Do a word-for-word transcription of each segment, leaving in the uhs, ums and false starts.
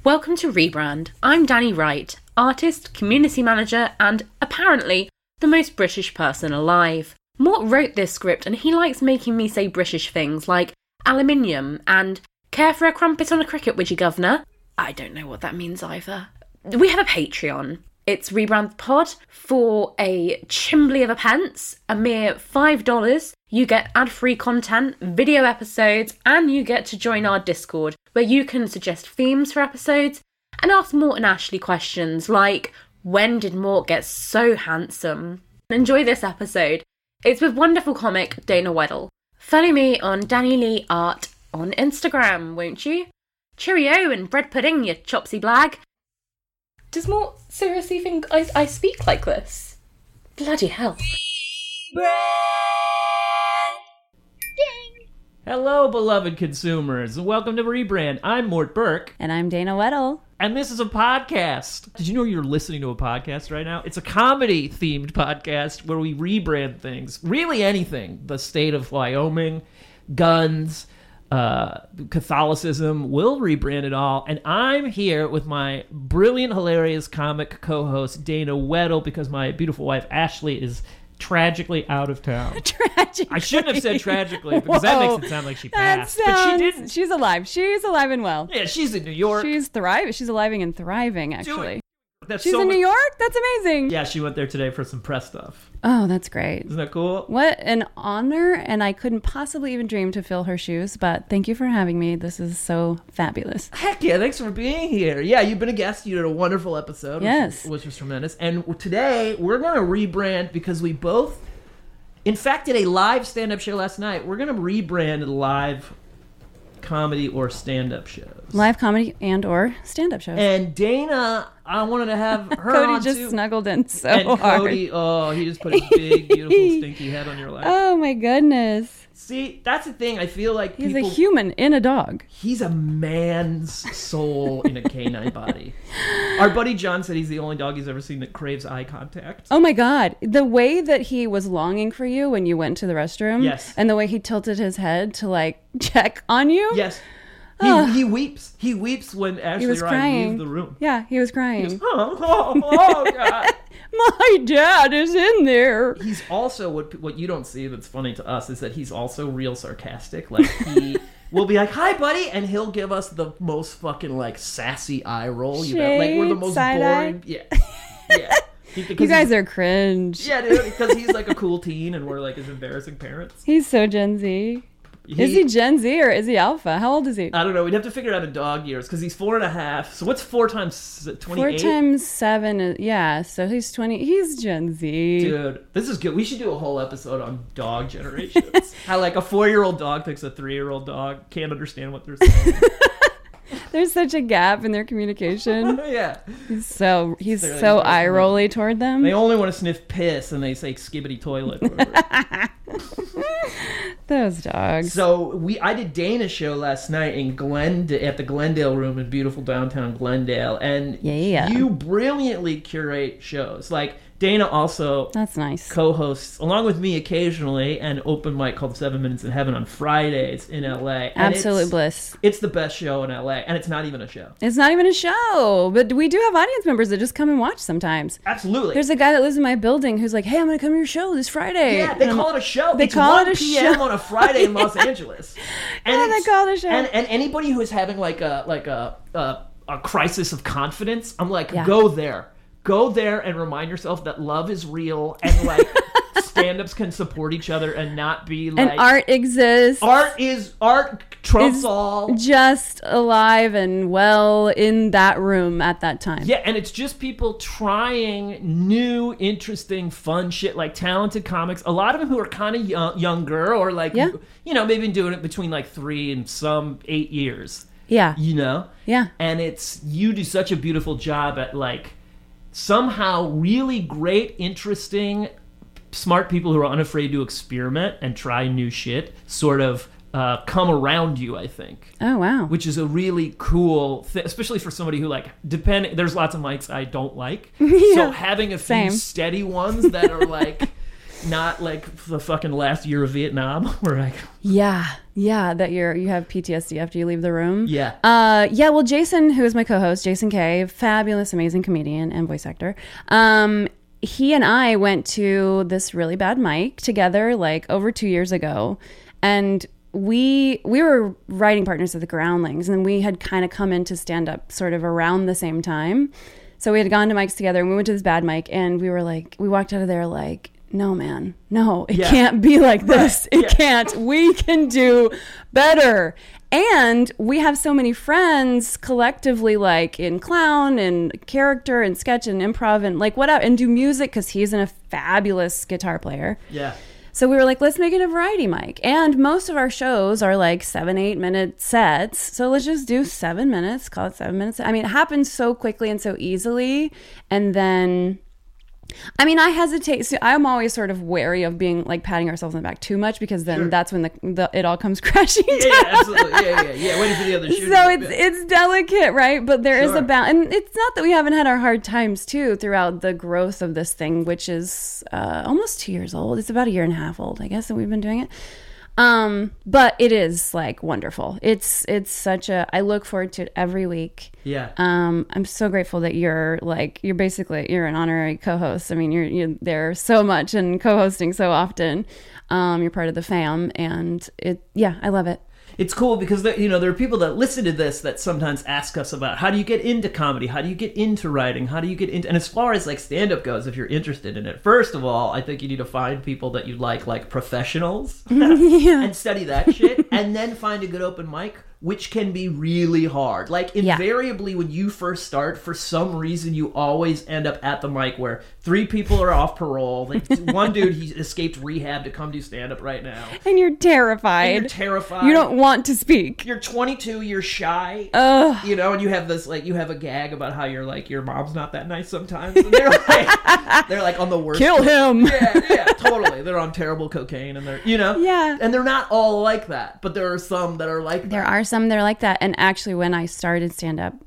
Welcome to Rebrand. I'm Danny Wright, artist, community manager, and apparently the most British person alive. Mort wrote this script and he likes making me say British things like aluminium and care for a crumpet on a cricket widgie, governor. I don't know what that means either. We have a Patreon. It's Rebrand Pod. For a chimbly of a pence, a mere five dollars, you get ad-free content, video episodes, and you get to join our Discord, where you can suggest themes for episodes and ask Mort and Ashley questions like, when did Mort get so handsome? Enjoy this episode. It's with wonderful comic Dana Weddle. Follow me on Danny Lee Art on Instagram, won't you? Cheerio and bread pudding, you chopsy blag. Does Mort seriously think I, I speak like this? Bloody hell. Hello, beloved consumers, and welcome to Rebrand. I'm Mort Burke. And I'm Dana Weddle. And this is a podcast. Did you know you're listening to a podcast right now? It's a comedy-themed podcast where we rebrand things. Really anything. The state of Wyoming, guns, uh, Catholicism. We'll rebrand it all. And I'm here with my brilliant, hilarious comic co-host, Dana Weddle, because my beautiful wife, Ashley, is tragically out of town. Tragically. I shouldn't have said tragically, because Whoa. that makes it sound like she passed. Sounds, but she didn't. She's alive. She's alive and well. Yeah, she's in New York. She's thriving. She's aliving and thriving, actually. That's She's so in much- New York? That's amazing. Yeah, she went there today for some press stuff. Oh, that's great. Isn't that cool? What an honor, and I couldn't possibly even dream to fill her shoes, but thank you for having me. This is so fabulous. Heck yeah, thanks for being here. Yeah, you've been a guest. You did a wonderful episode. Yes. Which was, which was tremendous. And today, we're going to rebrand because we both, in fact, did a live stand-up show last night. We're going to rebrand live comedy or stand-up shows. Live comedy and or stand-up shows. And Dana, I wanted to have her Cody on just too. snuggled in so and hard. Cody, oh, he just put his big, beautiful, stinky head on your lap. Oh my goodness. See, that's the thing. I feel like He's people... a human in a dog. He's a man's soul in a canine body. Our buddy John said he's the only dog he's ever seen that craves eye contact. Oh my God. The way that he was longing for you when you went to the restroom. Yes. And the way he tilted his head to like check on you. Yes. He, Oh. he weeps. He weeps when Ashley He was Ryan crying. leaves the room. Yeah, he was crying. He goes, oh, oh, oh, God. My dad is in there. He's also, what what you don't see that's funny to us is that he's also real sarcastic. Like, he will be like, hi, buddy, and he'll give us the most fucking, like, sassy eye roll. You know? Like, we're the Shade, most side-eye. boring. Yeah. Yeah. He- because You guys he's- are cringe. Yeah, dude, because he's like a cool teen and we're like his embarrassing parents. He's so Gen Z. Is he Gen Z or is he Alpha? How old is he? I don't know. We'd have to figure out in dog years because he's four and a half. So what's four times twenty-eight? Four times seven. Is, yeah, so he's twenty. He's Gen Z. Dude, this is good. We should do a whole episode on dog generations. How like a four-year-old dog thinks a three-year-old dog can't understand what they're saying. There's such a gap in their communication. Yeah. He's so he's They're like- so eye rolly toward them. They only want to sniff piss and they say skibbity toilet. Or whatever. Those dogs. So we, I did Dana's show last night in Glend at the Glendale Room in beautiful downtown Glendale, and Yeah. you brilliantly curate shows. Like Dana also That's nice. co-hosts along with me occasionally an open mic called Seven Minutes in Heaven on Fridays in L A. And Absolute it's, bliss. It's the best show in L A, and it's not even a show. It's not even a show, but we do have audience members that just come and watch sometimes. Absolutely. There's a guy that lives in my building who's like, "Hey, I'm going to come to your show this Friday." Yeah, they And I'm call it a show. They it's call it one a p.m. show. on a Friday in Los Angeles. And Yeah, they it's- call it a show. And, and anybody who is having like a like a a, a crisis of confidence, I'm like, Yeah. go there. Go there and remind yourself that love is real and like stand-ups can support each other and not be like And art exists. art is art trumps Is all. just alive and well in that room at that time. Yeah, and it's just people trying new, interesting, fun shit, like talented comics. A lot of them who are kind of young, younger or like, Yeah. you know, maybe been doing it between like three and some eight years, Yeah. you know? Yeah. And it's, you do such a beautiful job at like somehow really great, interesting, smart people who are unafraid to experiment and try new shit sort of uh, come around you, I think. Oh, wow. Which is a really cool thing, especially for somebody who, like, depending, there's lots of mics I don't like. So having a few Same. steady ones that are, like, not like the fucking last year of Vietnam where I Yeah, yeah, that you're you have P T S D after you leave the room. Yeah. Uh, yeah. Well, Jason, who is my co-host, Jason Kay, fabulous, amazing comedian and voice actor. Um, he and I went to this really bad mic together, like over two years ago, and we we were writing partners at the Groundlings, and we had kind of come into stand up sort of around the same time. So we had gone to mics together, and we went to this bad mic, and we were like, we walked out of there like, no, man, no, it Yeah. can't be like this. Right. It Yeah. can't. We can do better. And we have so many friends collectively, like in clown and character and sketch and improv and like whatever, and do music because he's a fabulous guitar player. Yeah. So we were like, let's make it a variety mic. And most of our shows are like seven, eight minute sets. So let's just do seven minutes, call it seven minutes. I mean, it happens so quickly and so easily. And then, I mean, I hesitate. So I'm always sort of wary of being like patting ourselves on the back too much, because then Sure. that's when the, the it all comes crashing Yeah, down. yeah, absolutely. Yeah, yeah, yeah. Waiting for the other shoe. So it's it's delicate, right? But there is Sure. a balance, and it's not that we haven't had our hard times too throughout the growth of this thing, which is uh, almost two years old. It's about a year and a half old, I guess, that we've been doing it. Um, but it is like wonderful. It's it's such a. I look forward to it every week. Yeah. Um, I'm so grateful that you're like you're basically you're an honorary co-host. I mean, you're you're there so much and co-hosting so often. Um, you're part of the fam, and it yeah, I love it. It's cool because there, you know there are people that listen to this that sometimes ask us about how do you get into comedy, how do you get into writing, how do you get into, and as far as like stand-up goes, if you're interested in it, first of all, I think you need to find people that you like, like professionals, Yeah. and study that shit, and then find a good open mic, which can be really hard. Like Yeah. invariably, when you first start, for some reason, you always end up at the mic where three people are off parole. Like one dude, he escaped rehab to come do stand-up right now. And you're terrified. And you're terrified. You don't want to speak. You're twenty-two, you're shy, Ugh. you know, and you have this, like, you have a gag about how you're, like, your mom's not that nice sometimes, and they're, like, they're, like, on the worst. Kill him. Yeah, yeah, totally. They're on terrible cocaine, and they're, you know. Yeah. And they're not all like that, but there are some that are like that. There are some that are like that. And actually, when I started stand up,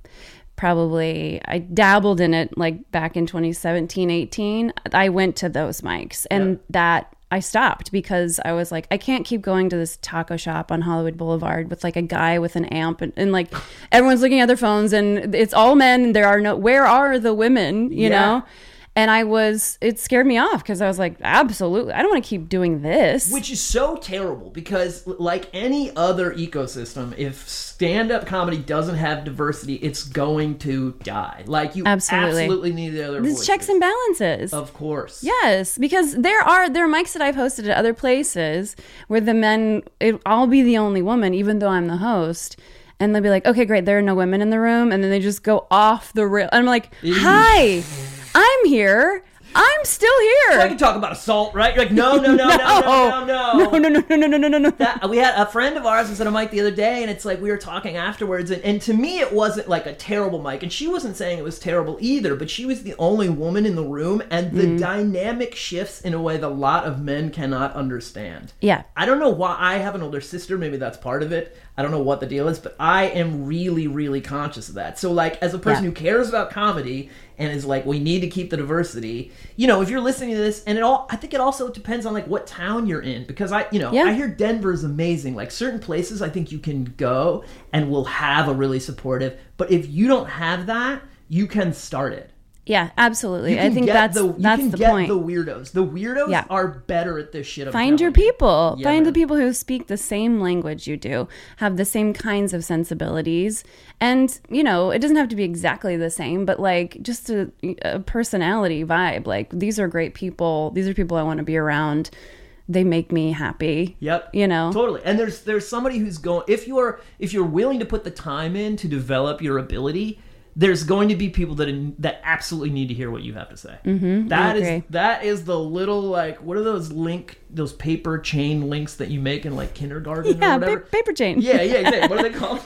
probably I dabbled in it like back in twenty seventeen, eighteen. I went to those mics, and Yeah. that I stopped because I was like, I can't keep going to this taco shop on Hollywood Boulevard with like a guy with an amp, and, and like everyone's looking at their phones, and it's all men. And there are no, where are the women, you Yeah. know? And I was, it scared me off because I was like, absolutely, I don't want to keep doing this. Which is so terrible because, like any other ecosystem, if stand-up comedy doesn't have diversity, it's going to die. Like, you Absolutely. absolutely need the other There's voices. checks and balances. Of course. Yes, because there are there are mics that I've hosted at other places where the men, it, I'll be the only woman, even though I'm the host, and they'll be like, "Okay, great, there are no women in the room," and then they just go off the rail. I'm like, "Hi, I'm here. I'm still I here." can talk about assault, right? You're like, no, no, no, no, no, no, no. no, no, no, no, no, no, no, no, no. That, we had a friend of ours was at a mic the other day, and it's like we were talking afterwards, and, and to me it wasn't like a terrible mic, and she wasn't saying it was terrible either, but she was the only woman in the room, and the dynamic shifts in a way that a lot of men cannot understand. Yeah. I don't know why. I have an older sister, maybe that's part of it. I don't know what the deal is, but I am really, really conscious of that. So, like, as a person Yeah. who cares about comedy and is like, we need to keep the diversity, you know, if you're listening to this, and it all, I think it also depends on, like, what town you're in, because I, you know, Yeah. I hear Denver's amazing. Like, certain places I think you can go and will have a really supportive, but if you don't have that, you can start it. Yeah, absolutely. You I can think get that's the, you that's can the get point. the weirdos. The weirdos Yeah. are better at this shit. I'm Find your telling you. people. Yeah, Find the man. people who speak the same language you do, have the same kinds of sensibilities. And, you know, it doesn't have to be exactly the same, but like just a, a personality vibe. Like, these are great people. These are people I want to be around. They make me happy. Yep. You know? Totally. And there's there's somebody who's going, if you're if you're willing to put the time in to develop your ability, there's going to be people that that absolutely need to hear what you have to say. Mm-hmm, that I is agree. that is the little, like, what are those link those paper chain links that you make in like kindergarten Yeah, or pa- whatever? paper chain. Yeah, yeah, exactly. What are they called?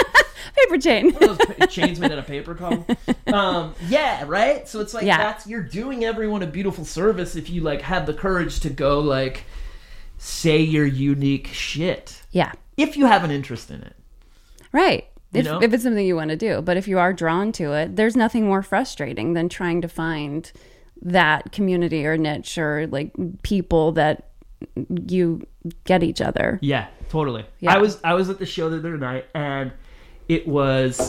Paper chain. What are those pa- chains made out of paper called? Um, yeah, right? So it's like Yeah. that's you're doing everyone a beautiful service if you like have the courage to go like say your unique shit. Yeah. If you have an interest in it. Right. You If, know? if it's something you want to do. But if you are drawn to it, there's nothing more frustrating than trying to find that community or niche or like people that you get each other. Yeah, totally. Yeah. I was I was at the show the other night, and it was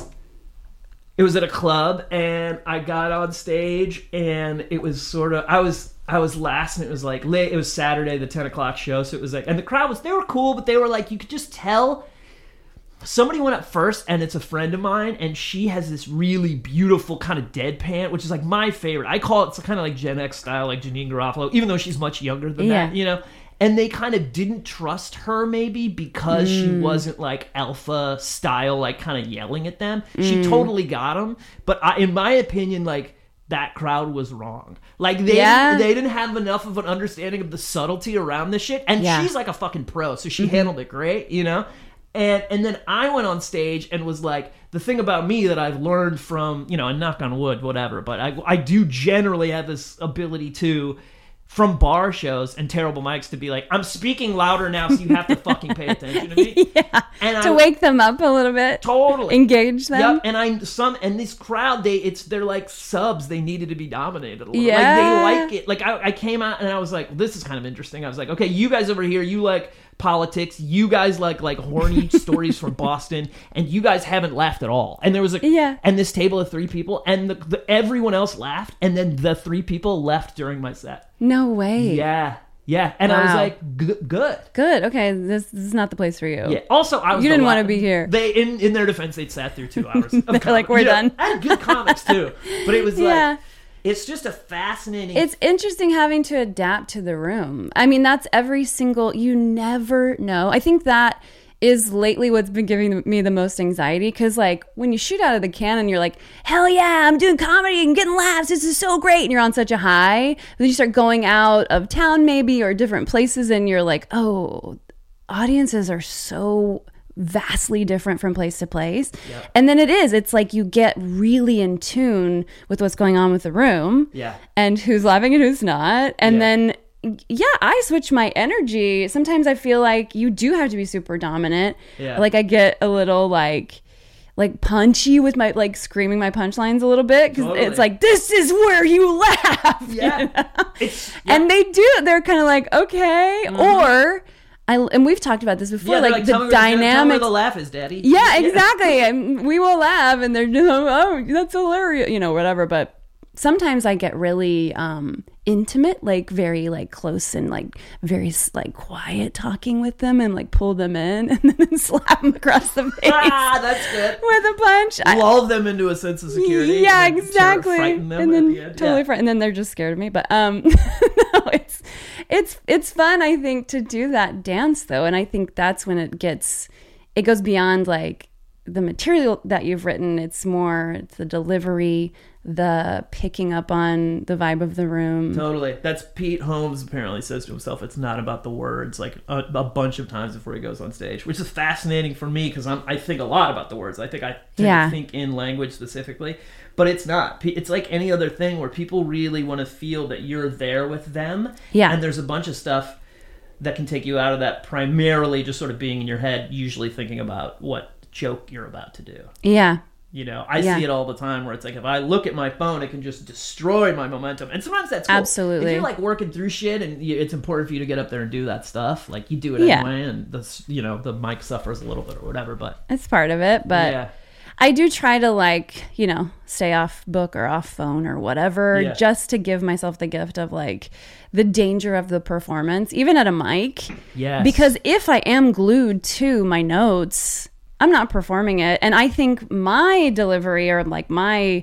it was at a club, and I got on stage, and it was sort of I was I was last, and it was like late. It was Saturday, the ten o'clock show, so it was like, and the crowd was they were cool, but they were like, you could just tell. Somebody went up first, and it's a friend of mine, and she has this really beautiful kind of deadpan, which is like my favorite. I call it kind of like Gen X style, like Janine Garofalo, even though she's much younger than Yeah. that, you know? And they kind of didn't trust her maybe because Mm. she wasn't like alpha style, like kind of yelling at them. Mm. She totally got them. But I, in my opinion, like, that crowd was wrong. Like, they, Yeah. they didn't have enough of an understanding of the subtlety around this shit. And Yeah. she's like a fucking pro, so she Mm-hmm. handled it great, you know? And and then I went on stage and was like, the thing about me that I've learned from, you know, and knock on wood, whatever, but I, I do generally have this ability to, from bar shows and terrible mics, to be like, I'm speaking louder now, so you have to fucking pay attention to me. Yeah. And To I, wake them up a little bit. Totally. Engage them. Yep, and I some and this crowd, they it's they're like subs. They needed to be dominated a little. Yeah. Like they like it. Like I, I came out and I was like, this is kind of interesting. I was like, okay, you guys over here, you like politics. You guys like like horny stories from Boston, and you guys haven't laughed at all. And there was a Yeah. and this table of three people, and the, the everyone else laughed, and then the three people left during my set. No way. Yeah, yeah, and I was Wow. like, G- good. Good. Okay. This, this is not the place for you. Yeah. Also, I was You the didn't la- wanna be here. They, in in their defense, they'd sat through two hours. Of They're like, comics. "We're You know, done." I had good comics too, but it was Yeah. like, it's just a fascinating. It's interesting having to adapt to the room. I mean, that's every single, you never know. I think that is lately what's been giving me the most anxiety, because like when you shoot out of the cannon, you're like, hell yeah, I'm doing comedy and getting laughs, this is so great, and you're on such a high. Then you start going out of town maybe or different places, and you're like, oh, audiences are so vastly different from place to place. Yep. And then it is, it's like you get really in tune with what's going on with the room. Yeah. And who's laughing and who's not. And Yeah. then yeah, I switch my energy. Sometimes I feel like you do have to be super dominant. Yeah. Like I get a little like like punchy with my like screaming my punchlines a little bit, because Totally. it's like, this is where you laugh. Yeah. you know? It's yeah. And they do. They're kind of like, okay, or I and we've talked about this before, yeah, they're like, tell the me where- tell me where dynamics. the laugh is, Daddy. Yeah, exactly. And we will laugh, and they're just, oh, that's hilarious, you know, whatever. But sometimes I get really um, intimate, like very like close and like very like quiet talking with them, and like pull them in and then slap them across the face Ah, that's good. with a punch. I- Lull them into a sense of security. yeah, and then exactly. frighten them And at then the end. totally Yeah. frightened. And then they're just scared of me. But um, no, it's it's it's fun, I think, to do that dance though, and I think that's when it gets it goes beyond like the material that you've written. It's more it's the delivery, the picking up on the vibe of the room. Totally. That's Pete Holmes apparently says to himself, it's not about the words, like a, a bunch of times before he goes on stage, which is fascinating for me because I'm I think a lot about the words. I think I tend Yeah. to think in language specifically, but it's not. Pe- It's like any other thing where people really want to feel that you're there with them. Yeah. And there's a bunch of stuff that can take you out of that, primarily just sort of being in your head, usually thinking about what joke you're about to do. Yeah. You know, I Yeah. see it all the time where it's like, if I look at my phone, it can just destroy my momentum. And sometimes that's cool. Absolutely. If you're like working through shit and you, it's important for you to get up there and do that stuff, like you do it Yeah. anyway, and the you know the mic suffers a little bit or whatever. But It's part of it, but yeah, I do try to like, you know, stay off book or off phone or whatever, Yeah. just to give myself the gift of like the danger of the performance, even at a mic. yes, Because if I am glued to my notes, I'm not performing it. And I think my delivery or like my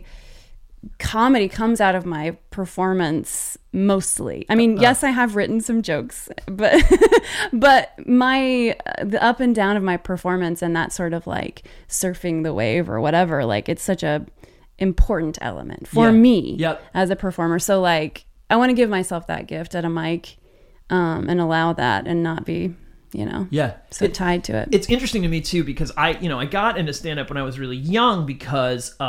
comedy comes out of my performance mostly. I mean, yes, I have written some jokes, but but my the up and down of my performance and that sort of like surfing the wave or whatever, like it's such a important element for Yeah. me Yep. as a performer. So like I want to give myself that gift at a mic um, and allow that and not be, you know, yeah. so It- tied to it. it's interesting to me too because I, you know, I got into stand up when I was really young because of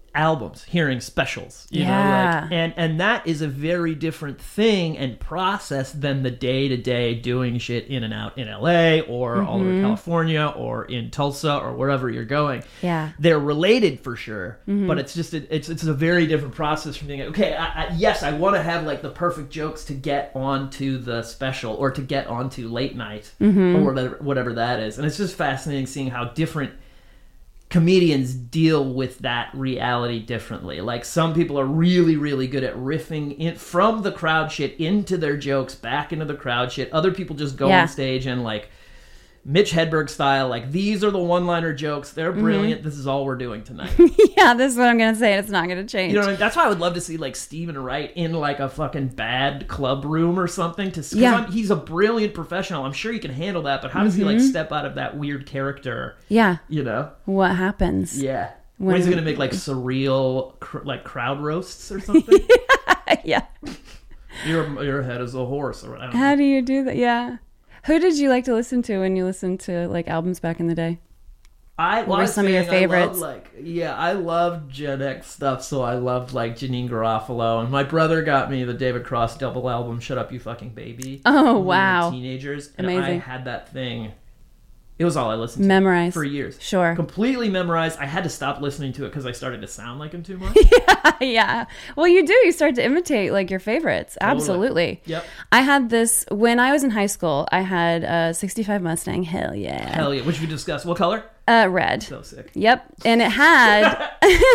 albums, hearing specials, you Yeah. know, like, and and that is a very different thing and process than the day to day doing shit in and out in L A or all over California or in Tulsa or wherever you're going. Yeah. They're related for sure, but it's just a, it's it's a very different process from being okay. I, I, yes, I want to have like the perfect jokes to get onto the special or to get onto late night or whatever whatever that is, and it's just fascinating seeing how different comedians deal with that reality differently. Like, some people are really, really good at riffing in from the crowd shit into their jokes, back into the crowd shit. Other people just go Yeah. on stage and, like, Mitch Hedberg style, like, these are the one-liner jokes. They're brilliant. This is all we're doing tonight. Yeah, this is what I'm going to say. It's not going to change. You know what I mean? That's why I would love to see, like, Stephen Wright in, like, a fucking bad club room or something. To, 'cause Yeah. I'm- he's a brilliant professional. I'm sure he can handle that, but how does he, like, step out of that weird character, Yeah. you know? What happens? Yeah. When- When is he going to make, like, surreal, cr- like, crowd roasts or something? Yeah. your, your head is a horse or whatever. How do you do that? Yeah. Who did you like to listen to when you listened to like albums back in the day? I, well, were I was some of your saying I favorites? love, like, yeah, I loved Gen X stuff, so I loved, like, Janine Garofalo. And my brother got me the David Cross double album, Shut Up You Fucking Baby. Oh, when we were wow. Teenagers. And I Amazing. had that thing. It was all I listened to. Memorized. For years. Sure. Completely memorized. I had to stop listening to it because I started to sound like him too much. Yeah. Well, you do. You start to imitate like your favorites. Absolutely. Yep. I had this when I was in high school. I had a sixty-five Mustang. Hell yeah. Hell yeah. Which we discussed. What color? Uh, red. So sick. Yep. And it had,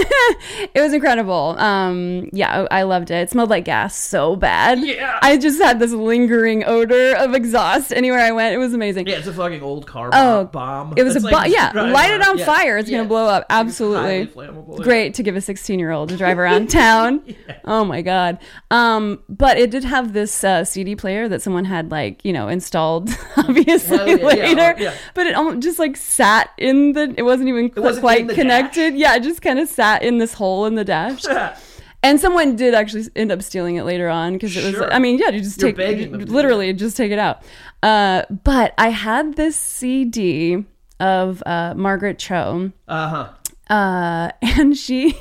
it was incredible. Um, yeah, I, I loved it. It smelled like gas so bad. Yeah. I just had this lingering odor of exhaust anywhere I went. It was amazing. Yeah, it's a fucking old car Oh, bomb. It was It's a like bomb. Yeah. driving Light it around- on yeah. fire. It's going Yes. to blow up. It's highly Absolutely. flammable, yeah. Great to give a sixteen year old to drive around town. Yeah. Oh my God. Um, but it did have this uh, C D player that someone had like, you know, installed obviously Hell yeah, yeah, later, yeah. but it almost just like sat in the, it wasn't even It wasn't in quite the connected. dash? Yeah. It just kind of sat in this hole in the dash. And someone did actually end up stealing it later on because it was, Sure. I mean, yeah, you just You're take, begging them to do literally just take it out. Uh, but I had this C D of uh, Margaret Cho. Uh-huh. Uh, and she,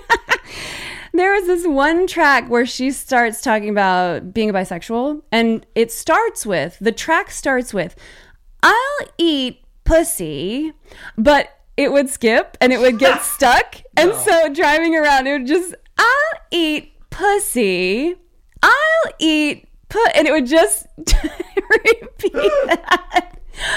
there was this one track where she starts talking about being a bisexual, and it starts with, the track starts with, I'll eat pussy, but it would skip and it would get stuck. And No. so driving around, it would just, I'll eat pussy, I'll eat put, and it would just repeat that.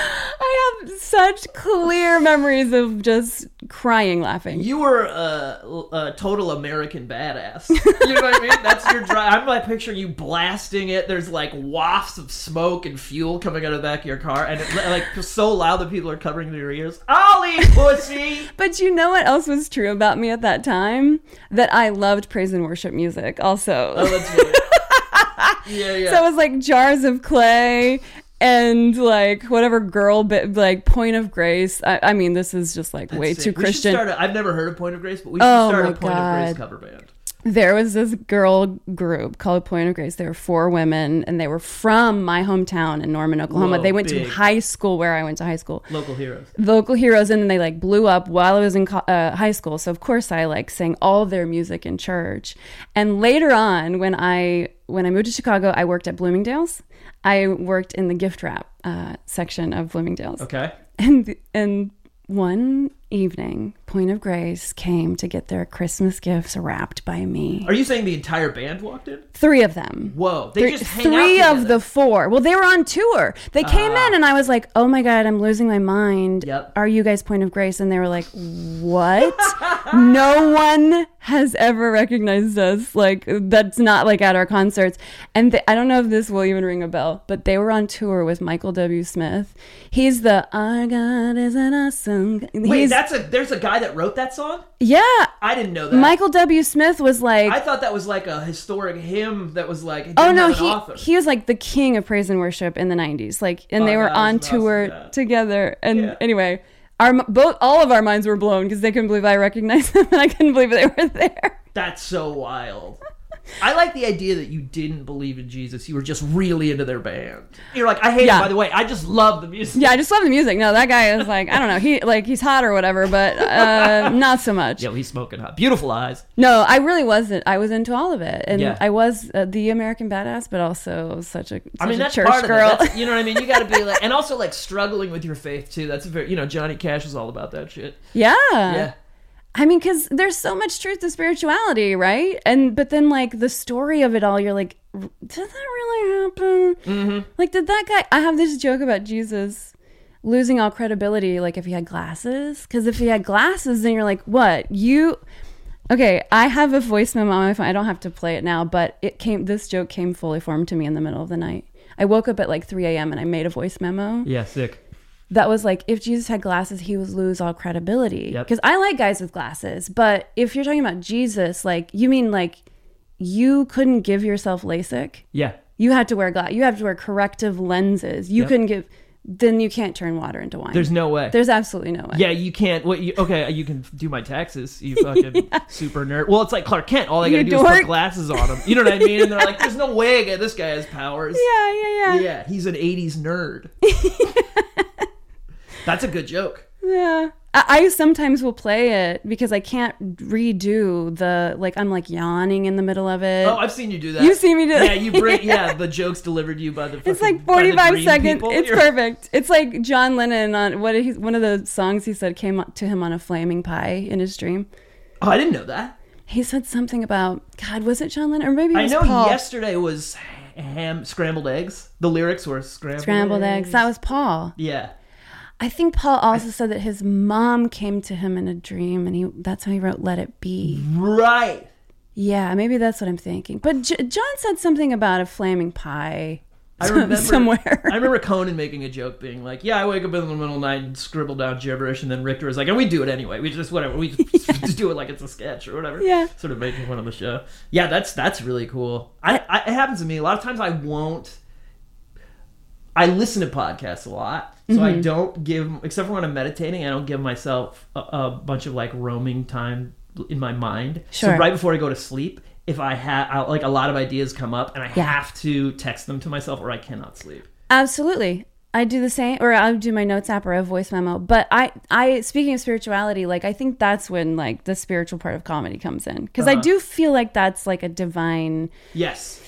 I have such clear memories of just crying laughing. You were a, a total American badass. You know what I mean? That's your drive. I'm like picturing you blasting it. There's like wafts of smoke and fuel coming out of the back of your car, and it like so loud that people are covering their ears. I'll eat pussy. But you know what else was true about me at that time? That I loved praise and worship music also. Oh, that's right. Yeah, yeah. So it was like Jars of Clay and like whatever girl bit, like Point of Grace. I, I mean, this is just like That's way sick. too We should Christian. start a, I've never heard of Point of Grace, but we should Oh start my a Point of God. Grace cover band. There was this girl group called Point of Grace. They were four women, and they were from my hometown in Norman, Oklahoma. Whoa, they went big. to high school where I went to high school. Local heroes. Local heroes, and then they like blew up while I was in co- uh, high school. So of course I like sang all their music in church. And later on, when I when I moved to Chicago, I worked at Bloomingdale's. I worked in the gift wrap uh, section of Bloomingdale's. Okay. And and one evening, Point of Grace came to get their Christmas gifts wrapped by me. Are you saying the entire band walked in? Three of them. Whoa. They Three, just hang three out of together. the four. Well, they were on tour. They came Ah. in and I was like, oh my God, I'm losing my mind. Yep. Are you guys Point of Grace? And they were like, what? No one has ever recognized us. Like, that's not like at our concerts. And th- I don't know if this will even ring a bell, but they were on tour with Michael W. Smith. He's the, our God is an awesome. g-" Wait, He's, that's a there's a guy that wrote that song? yeah. I didn't know that. Michael W. Smith was like, I thought that was like a historic hymn that was like, it oh didn't no, have an he author. he was like the king of praise and worship in the nineties. Like, and Oh, they were that on was awesome, tour yeah. together. And Yeah. anyway, our both all of our minds were blown because they couldn't believe I recognized them, and I couldn't believe they were there. That's so wild. I like the idea that you didn't believe in Jesus. You were just really into their band. You're like, I hate Yeah. it, by the way. I just love the music. Yeah, I just love the music. No, that guy is like, I don't know. He like he's hot or whatever, but uh, not so much. Yo, he's smoking hot. Beautiful eyes. No, I really wasn't. I was into all of it, and Yeah. I was uh, the American badass, but also such a such I mean, a that's church part of girl. it. That's, you know what I mean? You got to be like, and also like struggling with your faith too. That's a very, you know, Johnny Cash was all about that shit. yeah. Yeah. I mean, because there's so much truth to spirituality, right? And but then like the story of it all, you're like, did that really happen? Mm-hmm. Like, did that guy? I have this joke about Jesus losing all credibility, like if he had glasses. Because if he had glasses, then you're like, what? You? Okay, I have a voice memo on my phone. I don't have to play it now, but it came. This joke came fully formed to me in the middle of the night. I woke up at like three a.m. and I made a voice memo. Yeah, sick. That was like, if Jesus had glasses, he would lose all credibility. Yep. Because I like guys with glasses, but if you're talking about Jesus, like, you mean like you couldn't give yourself LASIK? Yeah. You had to wear glass. You have to wear corrective lenses. You Yep. couldn't give. Then you can't turn water into wine. There's no way. There's absolutely no way. Yeah, you can't. What? You, okay, you can do my taxes. You fucking super nerd. Well, it's like Clark Kent. All I gotta You do is dork. put glasses on him. You know what I mean? And they're like, "There's no way again. This guy has powers." Yeah, yeah, yeah. Yeah, he's an eighties nerd. That's a good joke. Yeah. I, I sometimes will play it because I can't redo the, like, I'm like yawning in the middle of it. Oh, I've seen you do that. You see me do Yeah, that? you bring. Yeah, the jokes delivered to you by the. It's fucking- like by the forty-five dream seconds. people. It's You're- perfect. It's like John Lennon on what he, one of the songs he said came to him on a flaming pie in his dream. Oh, I didn't know that. He said something about, God, was it John Lennon? Or maybe it I was know Paul. yesterday was ham scrambled eggs. The lyrics were scrambled, Scrambled eggs. That was Paul. Yeah. I think Paul also said that his mom came to him in a dream and he that's how he wrote Let It Be. Right. Yeah, maybe that's what I'm thinking. But J- John said something about a flaming pie I remember somewhere. I remember Conan making a joke, being like, "Yeah, I wake up in the middle of the night and scribble down gibberish," and then Richter was like, "And we do it anyway. We just whatever. We just, just do it like it's a sketch or whatever." Yeah. Sort of making fun of the show. Yeah, that's that's really cool. I, I it happens to me a lot of times. I won't. I listen to podcasts a lot, so Mm-hmm. I don't give, except for when I'm meditating, I don't give myself a, a bunch of like roaming time in my mind. Sure. So right before I go to sleep, if I have like a lot of ideas come up, and I Yeah. have to text them to myself, or I cannot sleep. Absolutely. I do the same, or I'll do my notes app or a voice memo. But I, I, speaking of spirituality, like I think that's when like the spiritual part of comedy comes in. Because I Uh-huh. do feel like that's like a divine, Yes.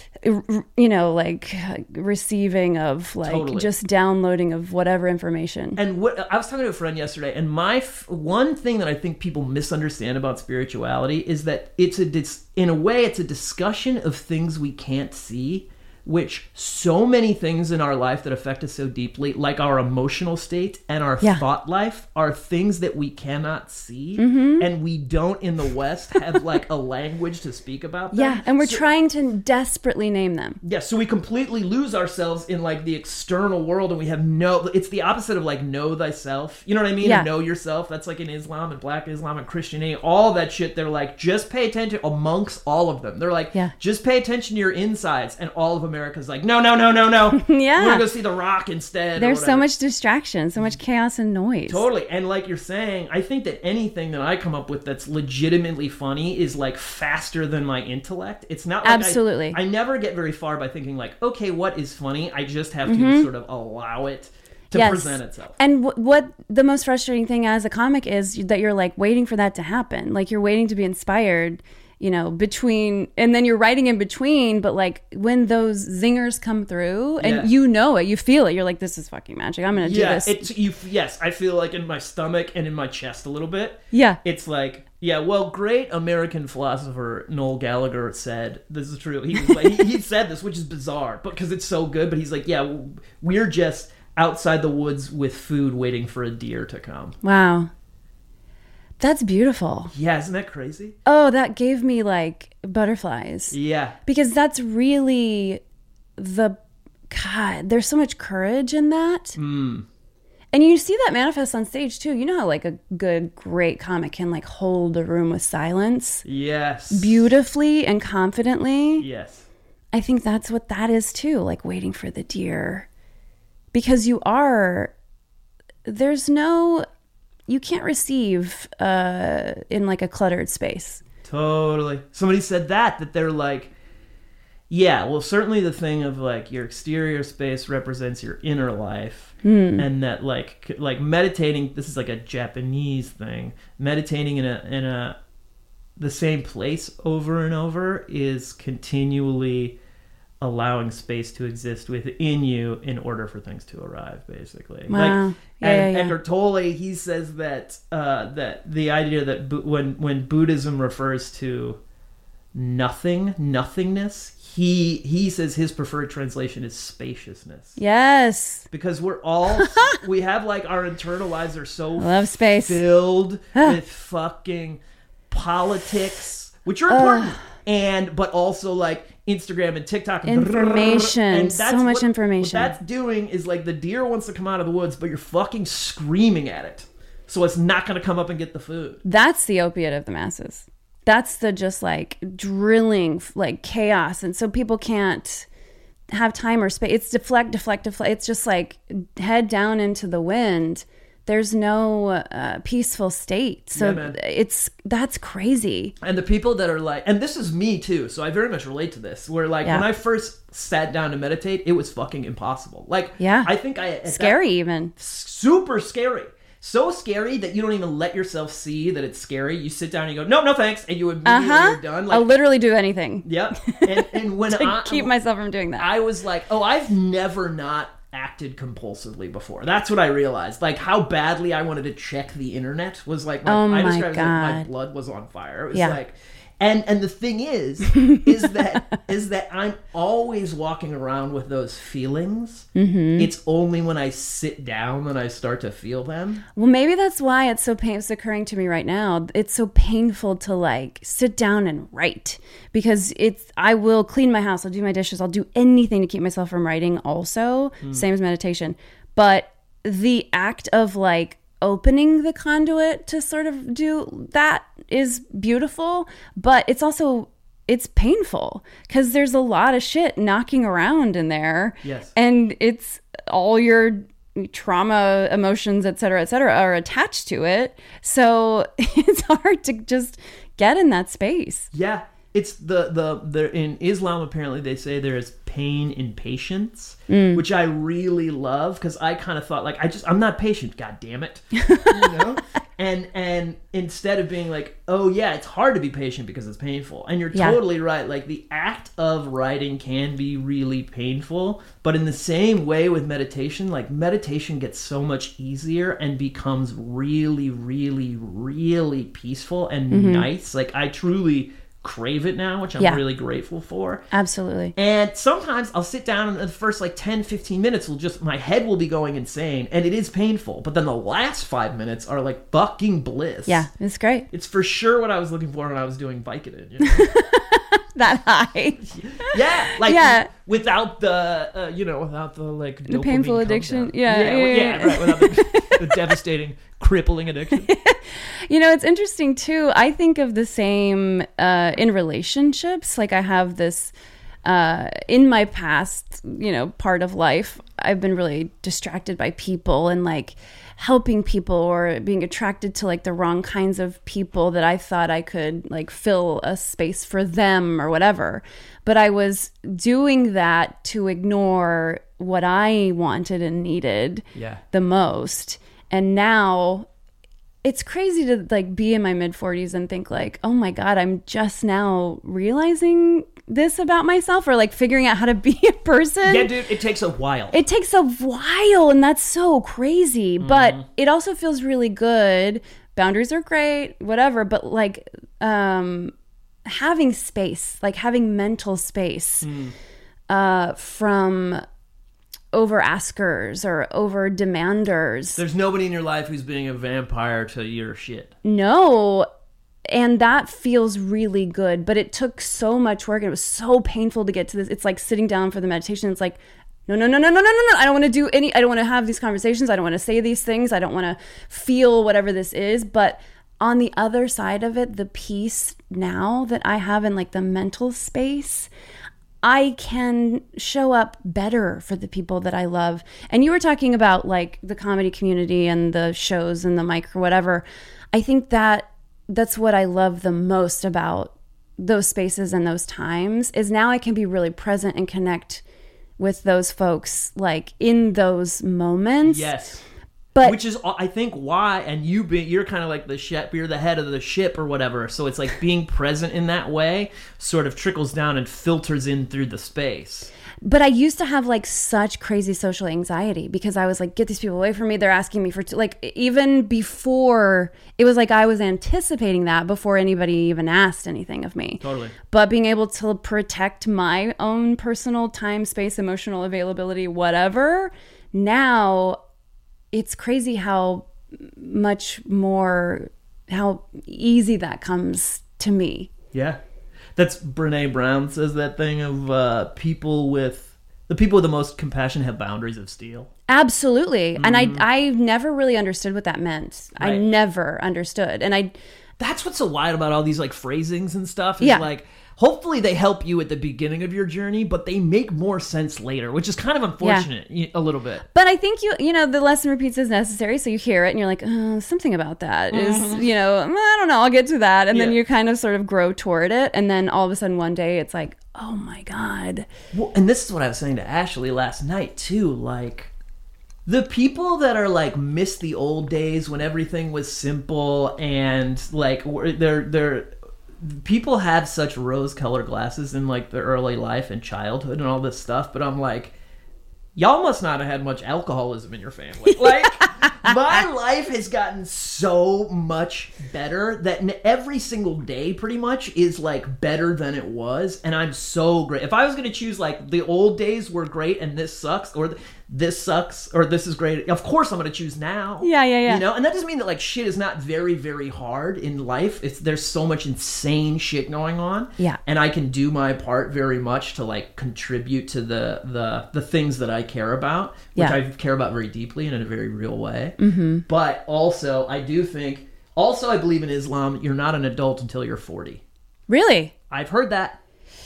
you know, like receiving of like Totally. just downloading of whatever information. And what I was talking to a friend yesterday, and my f- one thing that I think people misunderstand about spirituality is that it's a dis- in a way it's a discussion of things we can't see, which so many things in our life that affect us so deeply, like our emotional state and our Yeah. thought life, are things that we cannot see, Mm-hmm. and we don't in the West have like a language to speak about them. Yeah, and we're So- trying to desperately name them. Yeah, so we completely lose ourselves in like the external world, and we have no. It's the opposite of like know thyself. You know what I mean? Yeah. Know yourself. That's like in Islam and Black Islam and Christianity, all that shit. They're like, just pay attention amongst all of them. They're like, Yeah. just pay attention to your insides, and all of America's like, no, no, no, no, no. Yeah. we're gonna go see The Rock instead. or There's so whatever. much distraction, so much chaos and noise. Totally. And like you're saying, I think that anything that I come up with that's legitimately funny is like faster than my intellect. It's not like I- Absolutely. I, never get very far by thinking like, okay, what is funny? I just have to Mm-hmm. sort of allow it to Yes. present itself. And w- what the most frustrating thing as a comic is that you're like waiting for that to happen. Like you're waiting to be inspired, you know, between, and then you're writing in between. But like when those zingers come through and Yeah. you know it, you feel it, you're like, this is fucking magic. I'm going to do Yeah, this. it's you. Yes, I feel like in my stomach and in my chest a little bit. yeah. It's like, yeah, well, great American philosopher Noel Gallagher said, this is true. He was like, he, he said this, which is bizarre, but because it's so good. But he's like, yeah, we're just outside the woods with food, waiting for a deer to come. Wow. That's beautiful. Yeah, isn't that crazy? Oh, that gave me like butterflies. Yeah, Because that's really the, God, there's so much courage in that. mm. And you see that manifest on stage too. You know how like a good, great comic can like hold a room with silence yes, beautifully and confidently. Yes, I think that's what that is too, like waiting for the deer. Because you are, there's no, you can't receive uh, in like a cluttered space. Totally. Somebody said that, that they're like, yeah, well, certainly the thing of like your exterior space represents your inner life, mm. and that like like meditating. This is like a Japanese thing. Meditating in a in a the same place over and over is continually allowing space to exist within you in order for things to arrive. Basically, wow. like yeah, and yeah, yeah. Eckhart Tolle, he says that uh, that the idea that Bu- when when Buddhism refers to nothing, nothingness. He he says his preferred translation is spaciousness. Yes. Because we're all, we have like our internal lives are so I love space. filled with fucking politics, which are important, Ugh. and but also like Instagram and TikTok. And Information. and So much what, information. What that's doing is like the deer wants to come out of the woods, but you're fucking screaming at it. So it's not going to come up and get the food. That's the opiate of the masses. That's the just like drilling, like chaos. And so people can't have time or space. It's deflect, deflect, deflect. It's just like head down into the wind. There's no uh, peaceful state. So Yeah, man. it's, that's crazy. And the people that are like, and this is me too, so I very much relate to this, where like Yeah. when I first sat down to meditate, it was fucking impossible. Like, Yeah. I think I... at Scary that- even. Super scary. So scary that you don't even let yourself see that it's scary. You sit down and you go, no, no thanks, and you immediately Uh-huh. you're done. Like, I'll literally do anything yep. And, and when to I... keep myself from doing that. I was like, oh, I've never not acted compulsively before. That's what I realized. Like how badly I wanted to check the internet was like, my, Oh I my described it as like my God. blood was on fire. It was Yeah. like, and and the thing is, is that is that I'm always walking around with those feelings. Mm-hmm. It's only when I sit down that I start to feel them. Well, maybe that's why it's so pain. It's occurring to me right now. It's so painful to like sit down and write because it's. I will clean my house. I'll do my dishes. I'll do anything to keep myself from writing. Also, Mm. same as meditation. But the act of like opening the conduit to sort of do that is beautiful. But it's also it's painful because there's a lot of shit knocking around in there. Yes. And it's all your trauma, emotions, et cetera, et cetera, are attached to it. So it's hard to just get in that space. Yeah. It's the, the, the, in Islam, apparently they say there is pain in patience, mm. which I really love because I kind of thought like, I just, I'm not patient. God damn it. You know? And, and instead of being like, oh yeah, it's hard to be patient because it's painful. And you're Yeah. totally right. Like the act of writing can be really painful, but in the same way with meditation, like meditation gets so much easier and becomes really, really, really peaceful and mm-hmm. nice. Like I truly crave it now, which I'm Yeah. really grateful for. Absolutely. And sometimes I'll sit down and the first like ten, fifteen minutes will just, my head will be going insane and it is painful. But then the last five minutes are like fucking bliss. Yeah, it's great. It's for sure what I was looking for when I was doing Vicodin. You know? That high. Yeah. Like Yeah. without the, uh, you know, without the like The painful dopamine addiction. come down. Yeah, Yeah. yeah, well, yeah, yeah, yeah. right. Without the, the devastating, crippling addiction. You know, it's interesting too. I think of the same uh, in relationships. Like I have this uh, in my past, you know, part of life, I've been really distracted by people and like helping people or being attracted to like the wrong kinds of people that I thought I could like fill a space for them or whatever. But I was doing that to ignore what I wanted and needed Yeah. the most. And now it's crazy to like be in my mid forties and think like, oh my God, I'm just now realizing this about myself or like figuring out how to be a person. Yeah, dude, it takes a while. It takes a while and that's so crazy, Mm-hmm. but it also feels really good. Boundaries are great, whatever, but like um, having space, like having mental space Mm. uh, from over askers or over demanders. There's nobody in your life who's being a vampire to your shit. No. And that feels really good, but it took so much work and it was so painful to get to this. It's like sitting down for the meditation. It's like, no, no, no, no, no, no, no, no. I don't want to do any, I don't want to have these conversations. I don't want to say these things. I don't want to feel whatever this is. But on the other side of it, the peace now that I have in like the mental space, I can show up better for the people that I love. And you were talking about like the comedy community and the shows and the mic or whatever. I think that that's what I love the most about those spaces and those times is now I can be really present and connect with those folks like in those moments. Yes. But which is, I think, why, and you be, you're kind of like the ship, you're the head of the ship or whatever. So it's like being present in that way sort of trickles down and filters in through the space. But I used to have like such crazy social anxiety because I was like, get these people away from me. They're asking me for, t-. like, even before, it was like I was anticipating that before anybody even asked anything of me. Totally. But being able to protect my own personal time, space, emotional availability, whatever, now it's crazy how much more, how easy that comes to me. Yeah. That's Brene Brown says that thing of uh, people with, the people with the most compassion have boundaries of steel. Absolutely. Mm-hmm. And I I never really understood what that meant. Right. I never understood. And I... That's what's so wild about all these like phrasings and stuff. Is Yeah. like, hopefully they help you at the beginning of your journey, but they make more sense later, which is kind of unfortunate y- a little bit. But I think you you know the lesson repeats as necessary, so you hear it and you're like, oh, something about that is, you know, I don't know, I'll get to that, and then Yeah. you kind of sort of grow toward it, and then all of a sudden one day it's like, oh my god. Well, and this is what I was saying to Ashley last night too. Like, the people that are like miss the old days when everything was simple and like were- they're they're people have such rose-colored glasses in like their early life and childhood and all this stuff, but I'm like, y'all must not have had much alcoholism in your family. Like, my life has gotten so much better that n- every single day pretty much is like better than it was, and I'm so great. If I was going to choose like the old days were great and this sucks, or th- this sucks, or this is great, of course I'm going to choose now. Yeah, yeah, yeah. You know, and that doesn't mean that like shit is not very, very hard in life. It's there's so much insane shit going on. Yeah. And I can do my part very much to like contribute to the the the things that I care about, which Yeah. I care about very deeply and in a very real way. Mm-hmm. But also, I do think, also I believe in Islam, you're not an adult until you're forty. Really? I've heard that.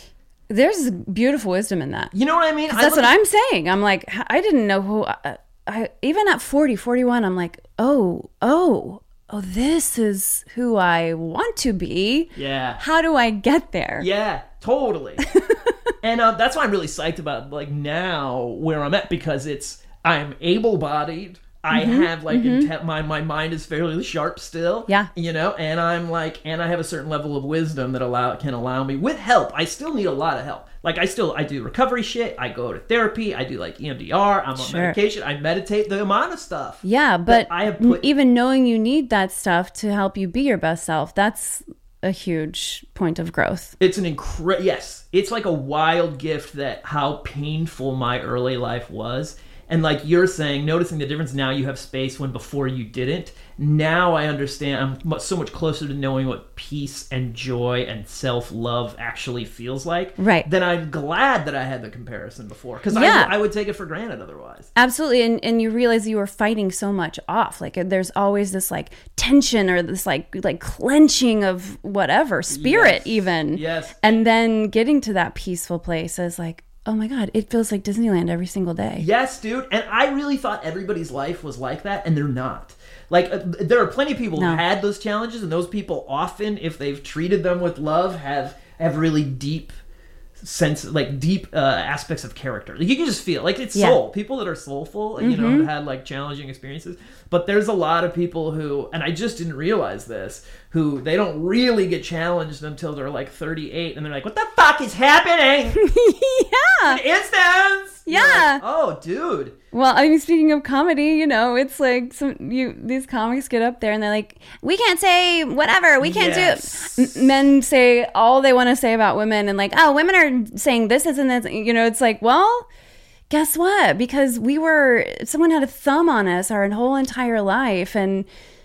There's beautiful wisdom in that. You know what I mean? I That's look what at- I'm saying. I'm like, h- I didn't know who, I, I even at forty, forty-one, I'm like, oh, oh, oh, this is who I want to be. Yeah. How do I get there? Yeah, totally. And uh, that's why I'm really psyched about like now where I'm at, because it's I'm able-bodied. I Mm-hmm, have like inte- my my mind is fairly sharp still. Yeah. You know, and I'm like, and I have a certain level of wisdom that allow can allow me with help. I still need a lot of help. Like I still I do recovery shit. I go to therapy. I do like E M D R. I'm on Sure. medication. I meditate. The amount of stuff. Yeah, but I have put- even knowing you need that stuff to help you be your best self, that's a huge point of growth. It's an incredible, yes, it's like a wild gift that how painful my early life was. And like you're saying, noticing the difference now, you have space when before you didn't. Now I understand, I'm mu- so much closer to knowing what peace and joy and self-love actually feels like. Right. Then I'm glad that I had the comparison before, because Yeah. I, I would take it for granted otherwise. Absolutely. And and you realize you were fighting so much off. Like there's always this like tension or this like like clenching of whatever, spirit Yes. even. Yes. And then getting to that peaceful place is like, oh my God, it feels like Disneyland every single day. Yes, dude. And I really thought everybody's life was like that, and they're not. Like, uh, there are plenty of people No. who had those challenges, and those people often, if they've treated them with love, have have really deep sense, like deep uh, aspects of character. Like, you can just feel, like, it's Yeah. soul. People that are soulful, you know, have had, like, challenging experiences. But there's a lot of people who, and I just didn't realize this, who they don't really get challenged until they're, like, thirty-eight, and they're like, what the fuck is happening? Yeah. Instance! You're Yeah. like, oh, dude. Well, I mean, speaking of comedy, you know, it's like some you these comics get up there and they're like, "We can't say whatever. We can't Yes. do." M- men say all they want to say about women, and like, "Oh, women are saying this, this, and this." You know, it's like, well, guess what? Because we were someone had a thumb on us our whole entire life, and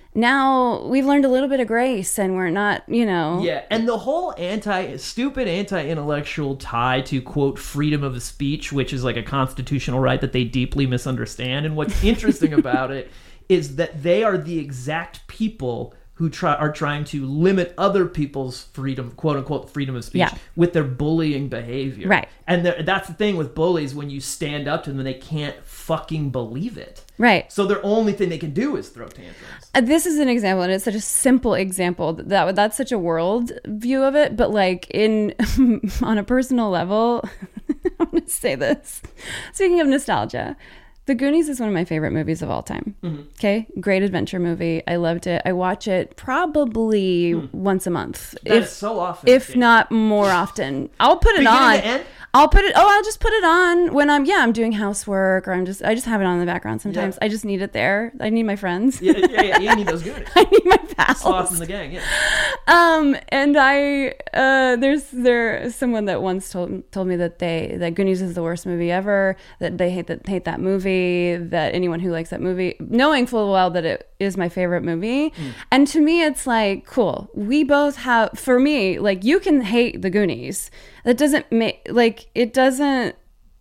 now we've learned a little bit of grace, and we're not, you know. Yeah, and the whole anti, stupid anti-intellectual tie to, quote, freedom of speech, which is like a constitutional right that they deeply misunderstand. And what's interesting about it is that they are the exact people who try are trying to limit other people's freedom, quote unquote, freedom of speech Yeah. with their bullying behavior. Right. And that's the thing with bullies, when you stand up to them, they can't fucking believe it. Right. So their only thing they can do is throw tantrums. Uh, This is an example, and it's such a simple example. That that's such a world view of it. But like in on a personal level, I'm gonna say this. Speaking of nostalgia, The Goonies is one of my favorite movies of all time. Mm-hmm. Okay, great adventure movie. I loved it. I watch it probably mm. once a month, That if is so often, if Jane. not more often. I'll put it Beginning on. to end? I'll put it. Oh, I'll just put it on when I'm yeah I'm doing housework, or I'm just I just have it on in the background. Sometimes Yeah. I just need it there. I need my friends. Yeah, yeah, yeah. You need those Goonies. I need my pals. Off in the gang, yeah. Um, and I uh, there's there someone that once told told me that they that Goonies is the worst movie ever. That they hate that hate that movie. That anyone who likes that movie, knowing full well that it is my favorite movie. Mm. And to me, it's like cool. We both have. For me, like you can hate the Goonies. That doesn't make like it doesn't.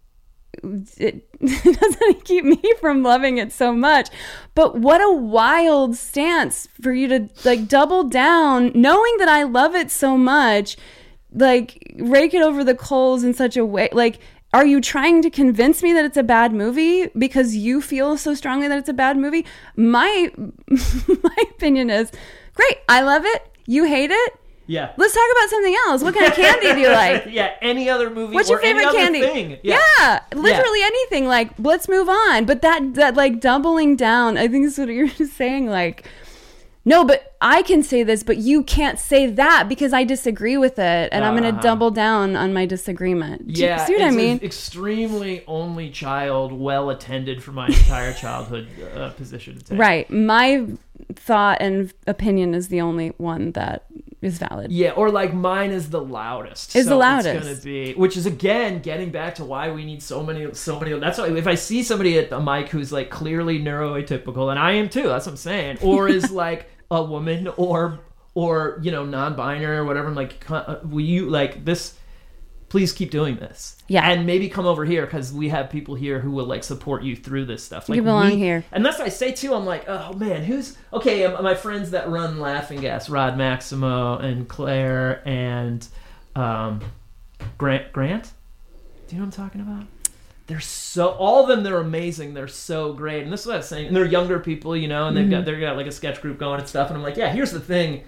It, it doesn't keep me from loving it so much. But what a wild stance for you to like double down, knowing that I love it so much, like rake it over the coals in such a way. Like, are you trying to convince me that it's a bad movie because you feel so strongly that it's a bad movie? My my opinion is, great, I love it, you hate it. Yeah. Let's talk about something else. What kind of candy do you like? Yeah, any other movie. What's or your favorite any other candy? Thing. Yeah. yeah, literally yeah. anything. Like, let's move on. But that that like doubling down, I think is what you're saying. Like, no, but I can say this, but you can't say that because I disagree with it, and uh, I'm going to double down on my disagreement. Do yeah, you see what it's I mean? An extremely only child, well attended for my entire childhood uh, position to take. Right. My thought and opinion is the only one that is valid. Yeah, or like mine is the loudest. Is so the loudest. It's gonna be, which is again getting back to why we need so many, so many. That's why if I see somebody at the mic who's like clearly neuroatypical, and I am too. That's what I'm saying. Or is like a woman, or or you know non-binary or whatever. I'm like, will you like this? Please keep doing this. Yeah. And maybe come over here because we have people here who will like support you through this stuff. Like you belong we, here. And that's what I say too. I'm like, oh man, who's okay? Um, my friends that run Laughing Gas, Rod Maximo and Claire and um, Grant. Grant, do you know what I'm talking about? They're so all of them. They're amazing. They're so great. And this is what I was saying. And they're younger people, you know, and they've mm-hmm. got they've got like a sketch group going and stuff. And I'm like, yeah, here's the thing.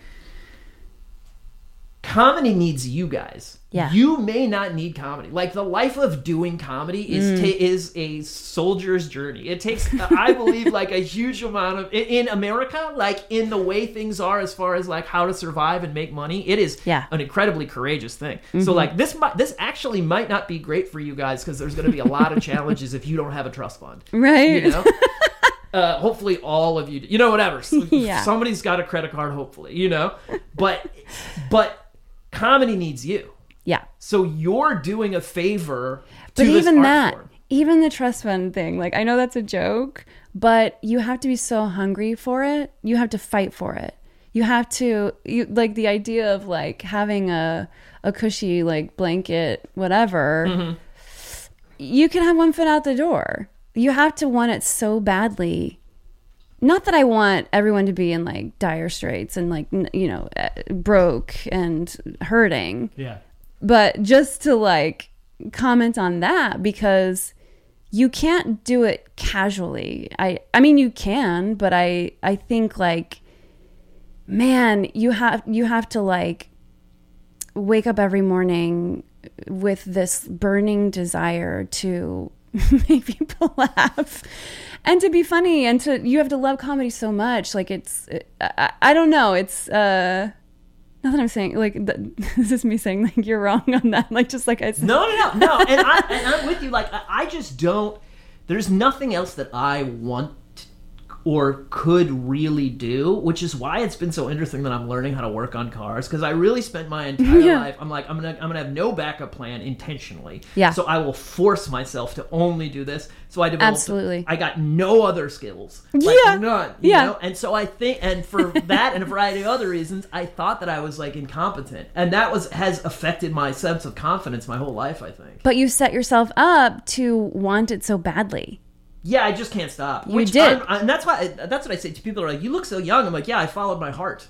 Comedy needs you guys. Yeah. You may not need comedy. Like the life of doing comedy is mm. ta- is a soldier's journey. It takes, I believe, like a huge amount of in, in America, like in the way things are as far as like how to survive and make money. It is yeah. an incredibly courageous thing. Mm-hmm. So like this might this actually might not be great for you guys because there's going to be a lot of challenges if you don't have a trust fund. Right. You know. Uh, hopefully all of you, do. You know, whatever. So yeah. Somebody's got a credit card, hopefully, you know, but but. Comedy needs you. Yeah. So you're doing a favor to but this even art that, form. Even the trust fund thing, like I know that's a joke, but you have to be so hungry for it. You have to fight for it. You have to, you like the idea of like having a a cushy like blanket, whatever. Mm-hmm. You can have one foot out the door. You have to want it so badly. Not that I want everyone to be in like dire straits and like, you know, broke and hurting. Yeah. But just to like comment on that, because you can't do it casually. I, I mean, you can, but I, I think like, man, you have, you have to like wake up every morning with this burning desire to make people laugh and to be funny, and to you have to love comedy so much. Like it's it, I, I don't know, it's uh not that I'm saying like th- this is me saying like you're wrong on that, like just like I said. no no no no and, I, and I'm with you. Like I, I just don't, there's nothing else that I want or could really do, which is why it's been so interesting that I'm learning how to work on cars, because I really spent my entire yeah. life, I'm like, I'm gonna I'm gonna have no backup plan intentionally. Yeah. So I will force myself to only do this. So I developed, absolutely. I got no other skills. Like yeah. none. You yeah. know? And so I think, and for that and a variety of other reasons, I thought that I was like incompetent. And that was has affected my sense of confidence my whole life, I think. But you set yourself up to want it so badly. Yeah, I just can't stop. You did. I'm, and that's why. That's what I say to people. Are like, you look so young. I'm like, yeah, I followed my heart.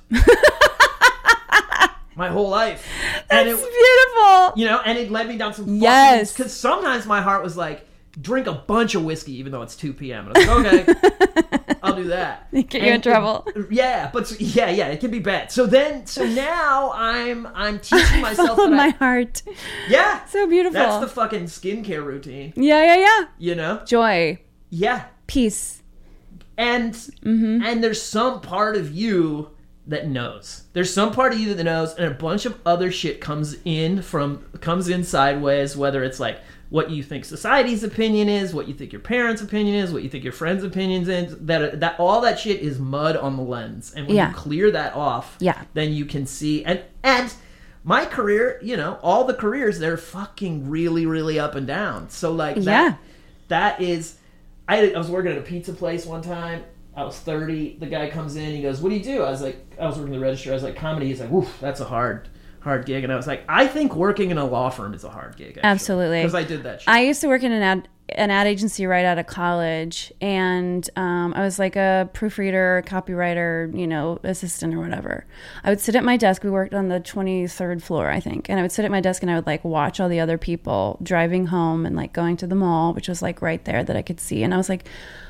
My whole life. That's and it, beautiful. You know, and it led me down some fucking... Yes. Because sometimes my heart was like, drink a bunch of whiskey even though it's two p.m. And I was like, okay, I'll do that. Get you in trouble. It, yeah, but yeah, yeah, it can be bad. So then, so now I'm I'm teaching myself Follow that my I, heart. Yeah. So beautiful. That's the fucking skincare routine. Yeah, yeah, yeah. You know? Joy. Yeah. Peace. And Mm-hmm. and there's some part of you that knows. There's some part of you that knows, and a bunch of other shit comes in from comes in sideways, whether it's like what you think society's opinion is, what you think your parents' opinion is, what you think your friends' opinions is, that that all that shit is mud on the lens. And when Yeah. you clear that off, Yeah. then you can see and and my career, you know, all the careers, they're fucking really, really up and down. So like that Yeah. that is I, I was working at a pizza place one time. I was thirty. The guy comes in. He goes, "What do you do?" I was like, "I was working the register." I was like, "Comedy." He's like, "Woof, that's a hard, hard gig." And I was like, "I think working in a law firm is a hard gig." Actually, Absolutely. because I did that shit. I used to work in an ad an ad agency right out of college, and um, I was like a proofreader, copywriter, you know, assistant or whatever. I would sit at my desk. We worked on the twenty-third floor, I think, and I would sit at my desk and I would like watch all the other people driving home and like going to the mall, which was like right there that I could see, and I was like,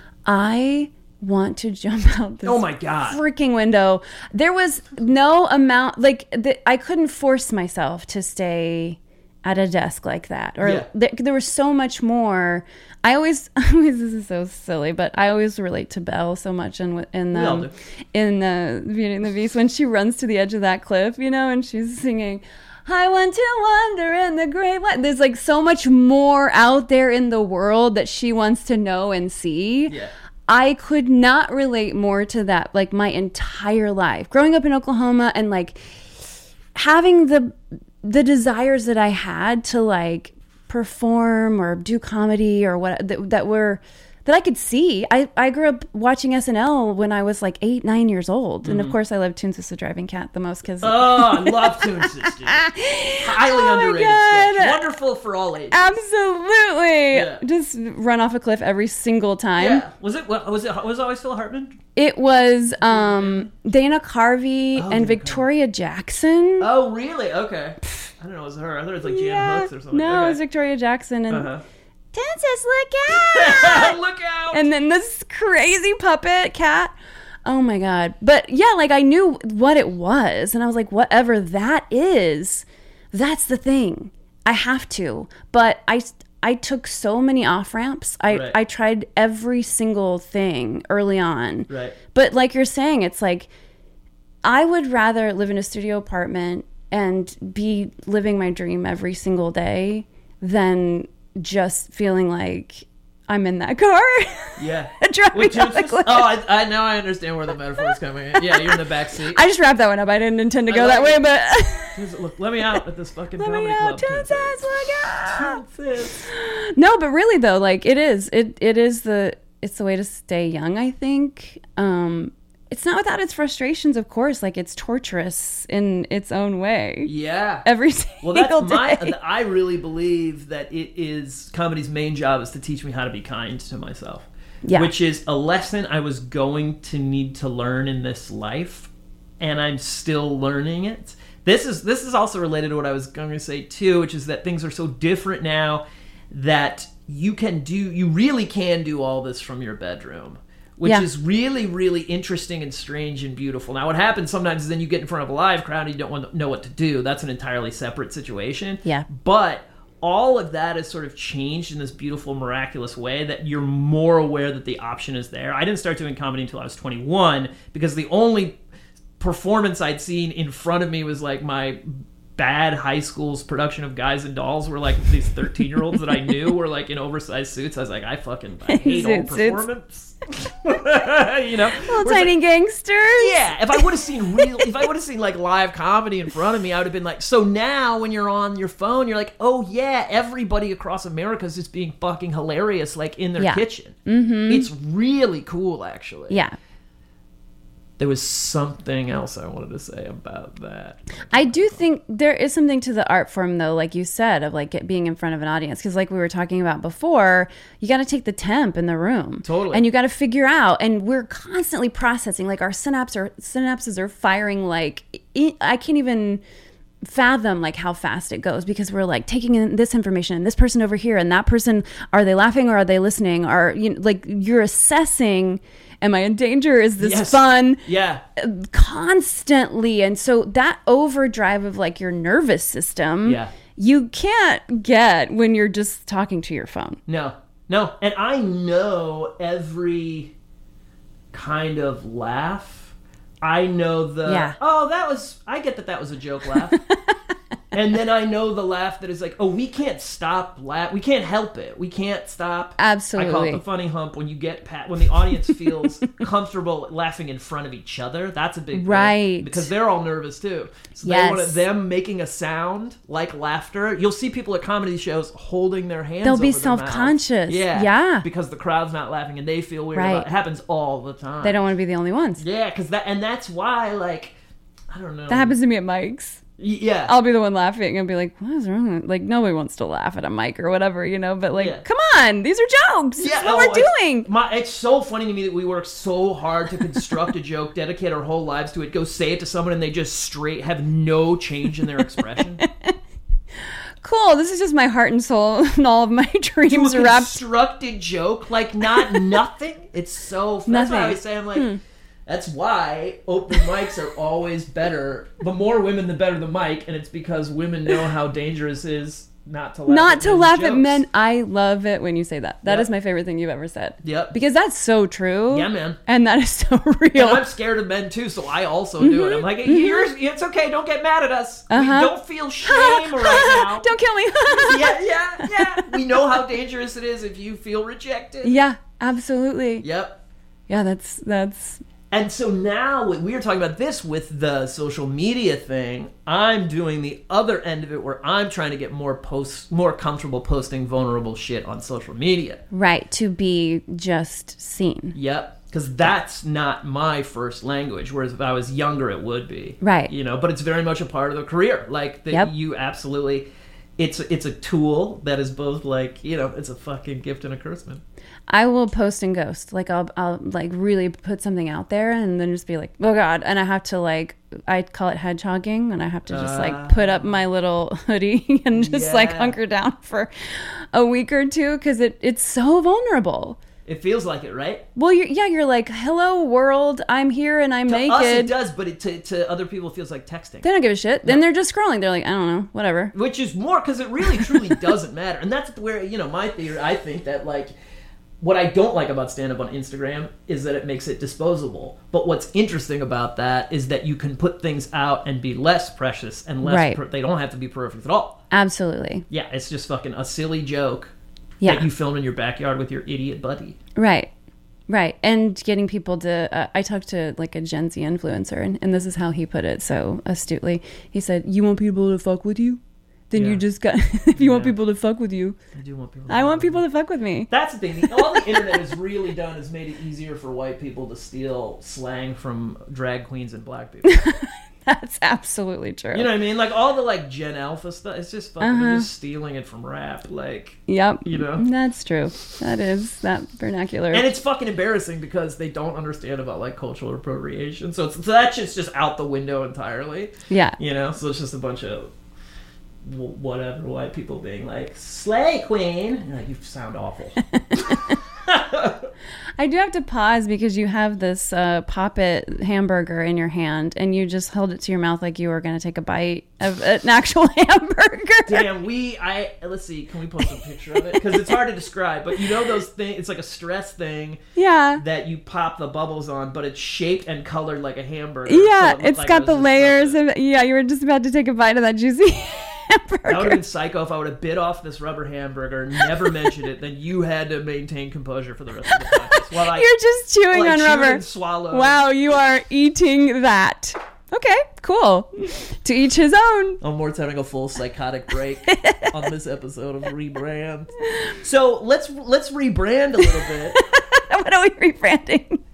I want to jump out this Oh my God. freaking window. There was no amount, like, the, I couldn't force myself to stay at a desk like that. Or Yeah. there, there was so much more. I always, I always, this is so silly, but I always relate to Belle so much in, in, We all um, do. in uh, Beauty and the Beast when she runs to the edge of that cliff, you know, and she's singing, I want to wander in the great light. There's like so much more out there in the world that she wants to know and see. Yeah. I could not relate more to that, like my entire life. Growing up in Oklahoma and like having the the desires that I had to like perform or do comedy or what that, that were that I could see. I, I grew up watching S N L when I was like eight, nine years old. And of course I love Toon Sister Driving Cat the most because Oh, I love Toon Sister. Highly Oh my underrated God. sketch. Wonderful for all ages. absolutely Yeah. just run off a cliff every single time. Yeah. Was it was it was it always Phil Hartman? It was um, Dana Carvey Oh, and Dana Victoria Jackson. Oh, really? Okay. I don't know. It was her. I thought it was like Jan Yeah. Hooks or something. No, okay. it was Victoria Jackson and Uh-huh. Princess, look out! Look out! And then this crazy puppet cat. Oh my God. But yeah, like I knew what it was. And I was like, whatever that is, that's the thing. I have to. But I, I took so many off ramps. I, Right. I tried every single thing early on. Right. But like you're saying, it's like, I would rather live in a studio apartment and be living my dream every single day than just feeling like I'm in that car. Yeah. Driving With down the Toon Sis- cliff. Oh, I, I now I understand where the metaphor is coming in. Yeah, you're in the back seat. I just wrapped that one up. I didn't intend to I go like that way, it. but Toon Sis- Look, let me out at this fucking let comedy me club. out. Toon Toon Sis, Sis. look out. Toon Sis. No, but really though, like it is. It it is the it's the way to stay young, I think. Um it's not without its frustrations, of course. Like it's torturous in its own way. Yeah. Every single Well, that's day. my. I really believe that it is comedy's main job is to teach me how to be kind to myself. Yeah. Which is a lesson I was going to need to learn in this life, and I'm still learning it. This is this is also related to what I was going to say too, which is that things are so different now that you can do. You really can do all this from your bedroom. Which Yeah. is really, really interesting and strange and beautiful. Now, what happens sometimes is then you get in front of a live crowd and you don't want to know what to do. That's an entirely separate situation. Yeah. But all of that has sort of changed in this beautiful, miraculous way that you're more aware that the option is there. I didn't start doing comedy until I was twenty-one because the only performance I'd seen in front of me was like my bad high school's production of Guys and Dolls, where like these thirteen year olds that I knew were like in oversized suits. I was like, I fucking I hate all Suit suits. performance. You know, Little Whereas, tiny like, gangsters. yeah, if I would have seen real, if I would have seen like live comedy in front of me, I would have been like, so now when you're on your phone, you're like, oh yeah, everybody across America is just being fucking hilarious, like in their Yeah. kitchen. Mm-hmm. It's really cool, actually. Yeah. There was something else I wanted to say about that. I do think there is something to the art form, though, like you said, of like it being in front of an audience. Because like we were talking about before, you got to take the temp in the room. Totally. And you got to figure out, and we're constantly processing, like our synapses are, synapses are firing like, I can't even fathom like how fast it goes, because we're like taking in this information and this person over here and that person, are they laughing or are they listening? Are you know, like you're assessing, am I in danger? Is this Yes. fun? Yeah. Constantly. And so that overdrive of like your nervous system, Yeah. you can't get when you're just talking to your phone. No, no. And I know every kind of laugh. I know the, Yeah. oh, that was, I get that that was a joke laugh. And then I know the laugh that is like, oh, we can't stop laugh. We can't help it. We can't stop. Absolutely. I call it the funny hump when you get pat when the audience feels comfortable laughing in front of each other. That's a big thing. Right. Because they're all nervous too. So Yes. they want them making a sound like laughter. You'll see people at comedy shows holding their hands. They'll be over their mouth. self-conscious. Yeah. Yeah. Because the crowd's not laughing and they feel weird Right. about it. It happens all the time. They don't want to be the only ones. Yeah, because that and that's why like I don't know. That happens to me at mics. Y- Yeah. I'll be the one laughing and be like, what is wrong? Like, nobody wants to laugh at a mic or whatever, you know? But, like, Yeah. come on. These are jokes. This is what no, we're it's- doing. My, it's so funny to me that we work so hard to construct a joke, dedicate our whole lives to it, go say it to someone, and they just straight have no change in their expression. Cool. This is just my heart and soul and all of my dreams to a wrapped. constructed joke, like not nothing. It's so. That's why Nothing. I always say I'm like. Hmm. That's why open mics are always better. The more women, the better the mic, and it's because women know how dangerous it is not to laugh. Not at to men's laugh at jokes. men. I love it when you say that. That Yep. is my favorite thing you've ever said. Yep. Because that's so true. Yeah, man. And that is so real. And I'm scared of men too, so I also do it. I'm like, You're, it's okay, don't get mad at us. We Uh-huh. don't feel shame right now. Don't kill me. yeah, yeah, yeah. We know how dangerous it is if you feel rejected. Yeah, absolutely. Yep. Yeah, that's that's And so now we were talking about this with the social media thing. I'm doing the other end of it where I'm trying to get more posts, more comfortable posting vulnerable shit on social media. right to be just seen. Yep. Because that's not my first language, whereas if I was younger, it would be. Right. You know, but it's very much a part of the career. Like, that Yep. you absolutely... It's it's a tool that is both like, you know, it's a fucking gift and a curse, man. I will post and ghost. Like I'll I'll like really put something out there and then just be like, oh God. And I have to like, I call it hedgehogging, and I have to just like put up my little hoodie and just like Yeah. hunker down for a week or two, because it, it's so vulnerable. It feels like it, right? Well, you're, yeah, you're like, hello world, I'm here and I'm To naked. us, it does, but it, to, to other people, it feels like texting. They don't give a shit. Then they're just scrolling. They're like, I don't know, whatever. Which is more, because it really, truly doesn't matter. And that's where, you know, my theory, I think that, like, what I don't like about stand-up on Instagram is that it makes it disposable. But what's interesting about that is that you can put things out and be less precious and less, Right. per- they don't have to be perfect at all. Absolutely. Yeah, it's just fucking a silly joke Yeah. that you filmed in your backyard with your idiot buddy. Right. Right. And getting people to, uh, I talked to like a Gen Z influencer, and, and this is how he put it so astutely. He said, you want people to fuck with you? Then Yeah. you just got, if you want Yeah. people to fuck with you, I do want people. I want people to fuck with me. That's the thing. All the internet has really done is made it easier for white people to steal slang from drag queens and black people. That's absolutely true. You know what I mean? Like all the like Gen Alpha stuff. It's just fucking Uh-huh. they're just stealing it from rap. Like, Yep. you know? That's true. That is that vernacular. and it's fucking embarrassing because they don't understand about like cultural appropriation. So it's so that shit's just out the window entirely. yeah. You know? So it's just a bunch of w- whatever white people being like slay queen. And you're like, you sound awful. I do have to pause because you have this uh, Poppet hamburger in your hand, and you just held it to your mouth like you were going to take a bite of an actual hamburger. Damn, we I let's see. Can we post a picture of it? Because it's hard to describe. But you know those things. It's like a stress thing Yeah. that you pop the bubbles on, but it's shaped and colored like a hamburger. Yeah, so it looked it's like got it the was just layers like a- of. Yeah, you were just about to take a bite of that juicy That would have hamburger. been psycho if I would have bit off this rubber hamburger, never mentioned it, then you had to maintain composure for the rest of the podcast. While I, You're just chewing while I on chewed rubber. and swallowed. Wow, you are eating that. Okay, cool. To each his own. Elmore's having a full psychotic break on this episode of Rebrand. So let's let's rebrand a little bit. What are we rebranding?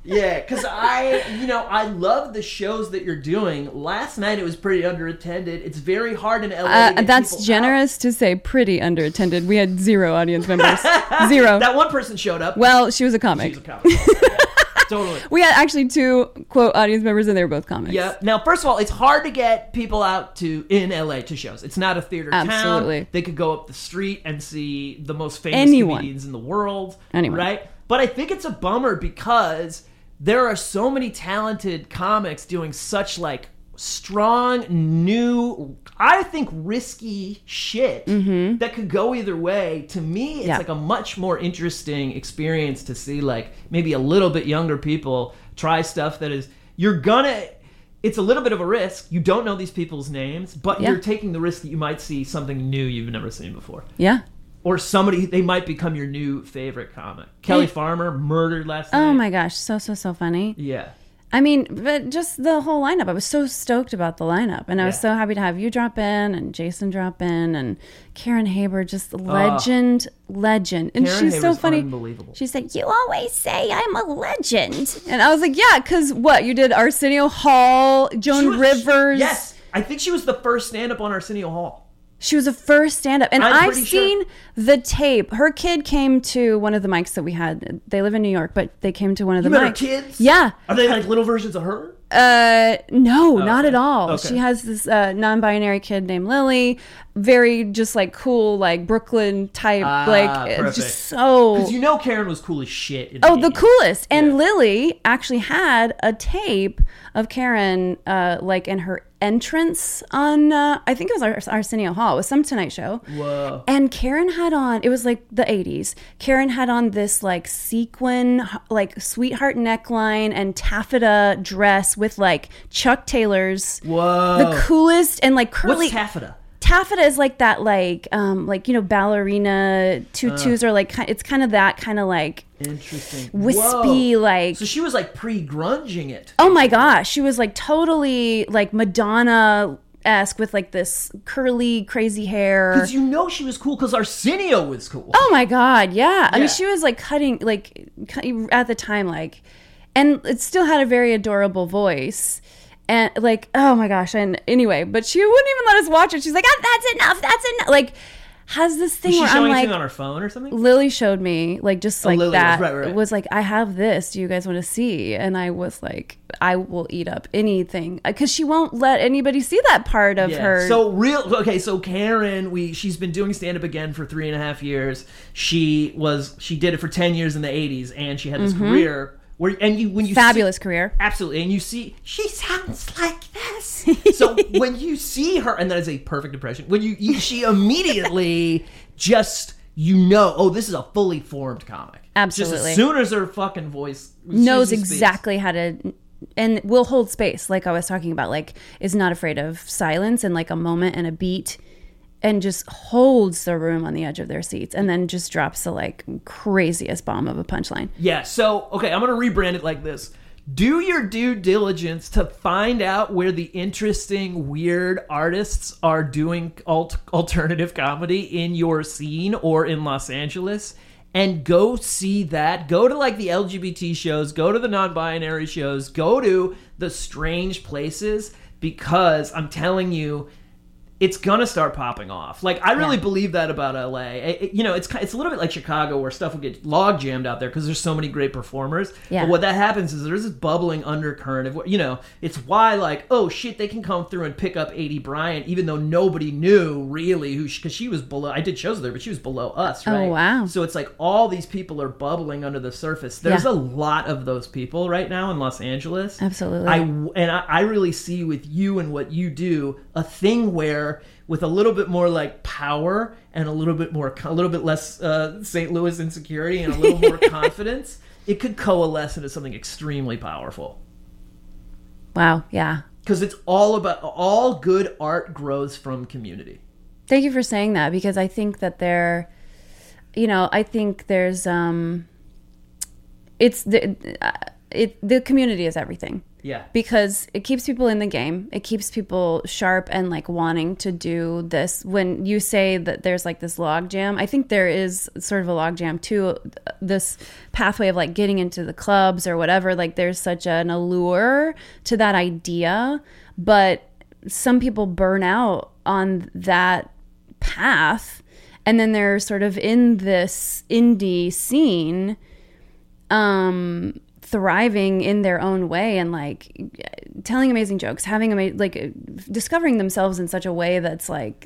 Yeah, because I, you know, I love the shows that you're doing. Last night it was pretty underattended. It's very hard in L A Uh, to get that's people generous to say pretty underattended. We had zero audience members. Zero. That one person showed up. Well, she was a comic. She's a comic. Yeah, totally. We had actually two, quote, audience members, and they were both comics. Yeah. Now, first of all, it's hard to get people out to in L A to shows. It's not a theater Absolutely. town. They could go up the street and see the most famous Anyone. comedians in the world. Anyone. Right? But I think it's a bummer because there are so many talented comics doing such like strong, new, I think risky shit Mm-hmm. that could go either way. To me, it's Yeah. like a much more interesting experience to see like maybe a little bit younger people try stuff that is, you're gonna, it's a little bit of a risk. You don't know these people's names, but Yeah. you're taking the risk that you might see something new you've never seen before. Yeah. Or somebody, they might become your new favorite comic. Kelly Farmer murdered last night. Oh my gosh, so, so, so funny. Yeah. I mean, but just the whole lineup. I was so stoked about the lineup. And I was Yeah. so happy to have you drop in and Jason drop in and Karen Haber, just legend, legend. And Karen she's so Haber's funny. unbelievable. She said, you always say I'm a legend. And I was like, yeah, because what? You did Arsenio Hall, Joan She was- Rivers. Yes. I think she was the first stand-up on Arsenio Hall. She was a first stand-up. And I'm I've pretty sure. seen the tape. Her kid came to one of the mics that we had. They live in New York, but they came to one of the You met her mics. kids? Yeah. Are they like little versions of her? Uh, no, not okay. at all. Okay. She has this uh, non-binary kid named Lily. Very just like cool, like Brooklyn type. Ah, like it's perfect. just so. Because you know Karen was cool as shit. In Oh, the eighties. coolest. And Yeah. Lily actually had a tape of Karen, uh, like in her entrance on, uh, I think it was Ars- Arsenio Hall. It was some Tonight Show. Whoa. And Karen had on, it was like the eighties. Karen had on this like sequin, like sweetheart neckline and taffeta dress with like Chuck Taylor's. Whoa. The coolest and like curly. What's taffeta? Taffeta is like that, like, um, like you know, ballerina tutus, or like ki- it's kind of that kind of like Interesting. wispy, Whoa. like. So she was like pre-grunging it. Oh my gosh, she was like totally like Madonna esque with like this curly, crazy hair. Because you know she was cool because Arsenio was cool. Oh my god, yeah. I Yeah. mean, she was like cutting, like cu- at the time, like, and it still had a very adorable voice. And like, oh my gosh. And anyway, but she wouldn't even let us watch it. She's like, ah, that's enough. That's enough. Like, has this thing was she where showing I'm like, anything on her phone or something? Lily showed me, like, just like Lily was- that. right, right. It was like, I have this. Do you guys want to see? And I was like, I will eat up anything. Because she won't let anybody see that part of her. So real okay. So Karen, we she's been doing stand up again for three and a half years. She was she did it for ten years in the eighties, and she had this career where and you when you Mm-hmm. Fabulous see, career. absolutely, and you see she sounds like this. So when you see her, and that is a perfect impression. When you, you she immediately just you know, oh, this is a fully formed comic. Absolutely. Just as soon as her fucking voice Knows she speaks. exactly how to, and will hold space, like I was talking about, like is not afraid of silence and like a moment and a beat, and just holds the room on the edge of their seats, and then just drops the like craziest bomb of a punchline. Yeah, so, okay, I'm going to rebrand it like this. Do your due diligence to find out where the interesting, weird artists are doing alt- alternative comedy in your scene or in Los Angeles, and go see that. Go to, like, the L G B T shows, go to the non-binary shows, go to the strange places, because I'm telling you, it's gonna start popping off. Like, I really Yeah. believe that about L A. It- it- you know, it's ki- it's a little bit like Chicago, where stuff will get log jammed out there because there's so many great performers. Yeah. But what that happens is there's this bubbling undercurrent of what, you know, it's why, like, oh shit, they can come through and pick up A D Bryant, even though nobody knew really who, because she was below. I did shows with her, but she was below us, Oh, right? wow. So it's like all these people are bubbling under the surface. There's Yeah. a lot of those people right now in Los Angeles. Absolutely. I and I, I really see with you and what you do a thing where, with a little bit more like power and a little bit more, a little bit less uh, Saint Louis insecurity and a little more confidence, it could coalesce into something extremely powerful. Wow, yeah. Because it's all about, all good art grows from community. Thank you for saying that, because I think that there, you know, I think there's, um, it's the, uh, it, the community is everything. Yeah. Because it keeps people in the game. It keeps people sharp and like wanting to do this. When you say that there's like this log jam, I think there is sort of a log jam too. This pathway of like getting into the clubs or whatever, like there's such an allure to that idea. But some people burn out on that path. And then they're sort of in this indie scene, um, thriving in their own way and like telling amazing jokes, having ama- like discovering themselves in such a way that's like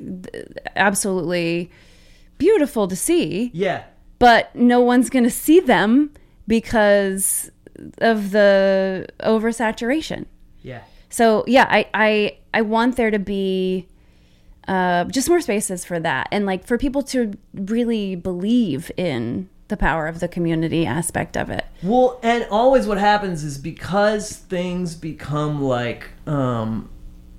absolutely beautiful to see. Yeah. But no one's going to see them because of the oversaturation. Yeah. So yeah, I, I, I want there to be uh, just more spaces for that. And like for people to really believe in the power of the community aspect of it. Well, and always what happens is because things become like um,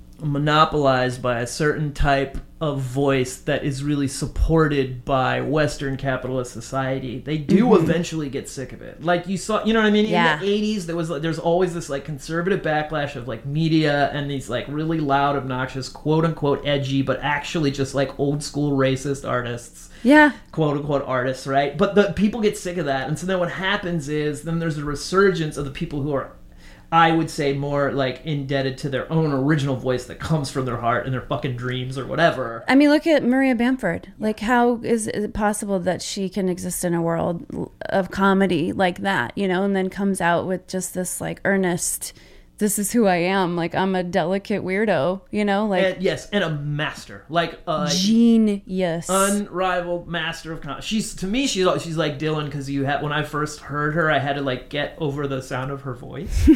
monopolized by a certain type of voice that is really supported by Western capitalist society, they do mm-hmm. eventually get sick of it. Like you saw, you know what I mean? Yeah. In the eighties, there was there's always this like conservative backlash of like media and these like really loud, obnoxious, quote unquote edgy, but actually just like old school racist artists. Yeah. Quote unquote artists, right? But the people get sick of that. And so then what happens is then there's a resurgence of the people who are, I would say, more like indebted to their own original voice that comes from their heart and their fucking dreams or whatever. I mean, look at Maria Bamford. Like, how is it possible that she can exist in a world of comedy like that, you know, and then comes out with just this like earnest, this is who I am. Like, I'm a delicate weirdo, you know? Like, and, yes, and a master. Like, uh, genius. Unrivaled master of comedy. She's, to me, she's she's like Dylan, because you had, when I first heard her, I had to, like, get over the sound of her voice.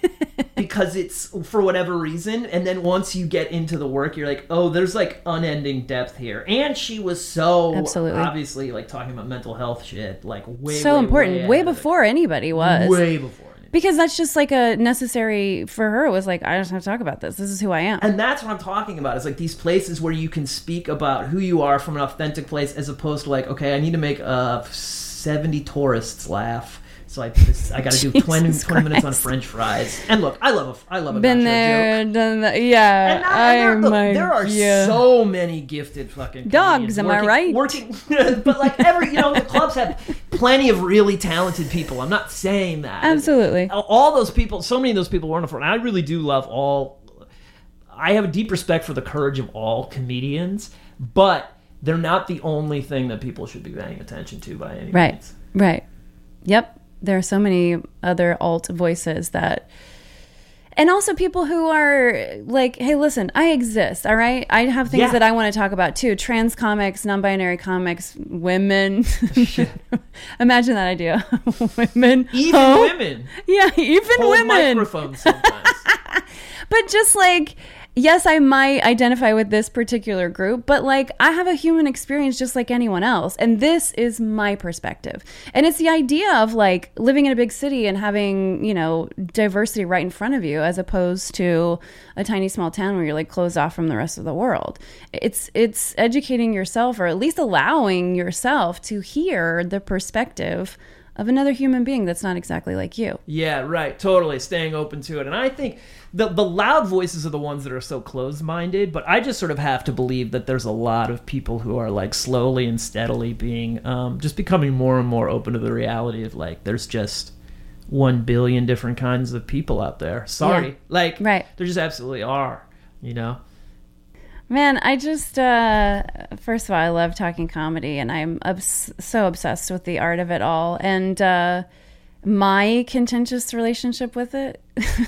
Because it's, for whatever reason, and then once you get into the work, you're like, oh, there's, like, unending depth here. And she was so, Absolutely. obviously, like, talking about mental health shit, like, way, so way, important. Way, way before anybody was. Way before. Because that's just like a necessary for her. It was like, I just have to talk about this. This is who I am. And that's what I'm talking about. It's like these places where you can speak about who you are from an authentic place, as opposed to like, okay, I need to make uh, seventy tourists laugh. So I I got to do twenty, twenty minutes on French fries. And look, I love a I love a Been nacho there, joke. done that. Yeah, And I, and there, look, my, there are yeah. so many gifted fucking dogs. Am working, I right? Working, but like every you know, the clubs have plenty of really talented people. I'm not saying that. Absolutely. All those people, so many of those people wonderful. And I really do love all. I have a deep respect for the courage of all comedians, but they're not the only thing that people should be paying attention to by any right. means. Right. Yep. There are so many other alt voices that, and also people who are like, hey, listen, I exist. All right. I have things yeah. that I want to talk about too. Trans comics, non-binary comics, women. Imagine that idea. Women. Even oh. women. Yeah. Even Hold women. microphones sometimes. But just like, yes, I might identify with this particular group, but like I have a human experience just like anyone else. And this is my perspective. And it's the idea of like living in a big city and having, you know, diversity right in front of you, as opposed to a tiny small town where you're like closed off from the rest of the world. It's, it's educating yourself, or at least allowing yourself to hear the perspective of another human being that's not exactly like you. Yeah, right. Totally. Staying open to it. And I think the the loud voices are the ones that are so closed-minded, but I just sort of have to believe that there's a lot of people who are like slowly and steadily being, um, just becoming more and more open to the reality of like, there's just one billion different kinds of people out there. Sorry. Yeah. Like, right. there just absolutely are, you know? Man, I just, uh, first of all, I love talking comedy, and I'm obs- so obsessed with the art of it all. And uh, my contentious relationship with it.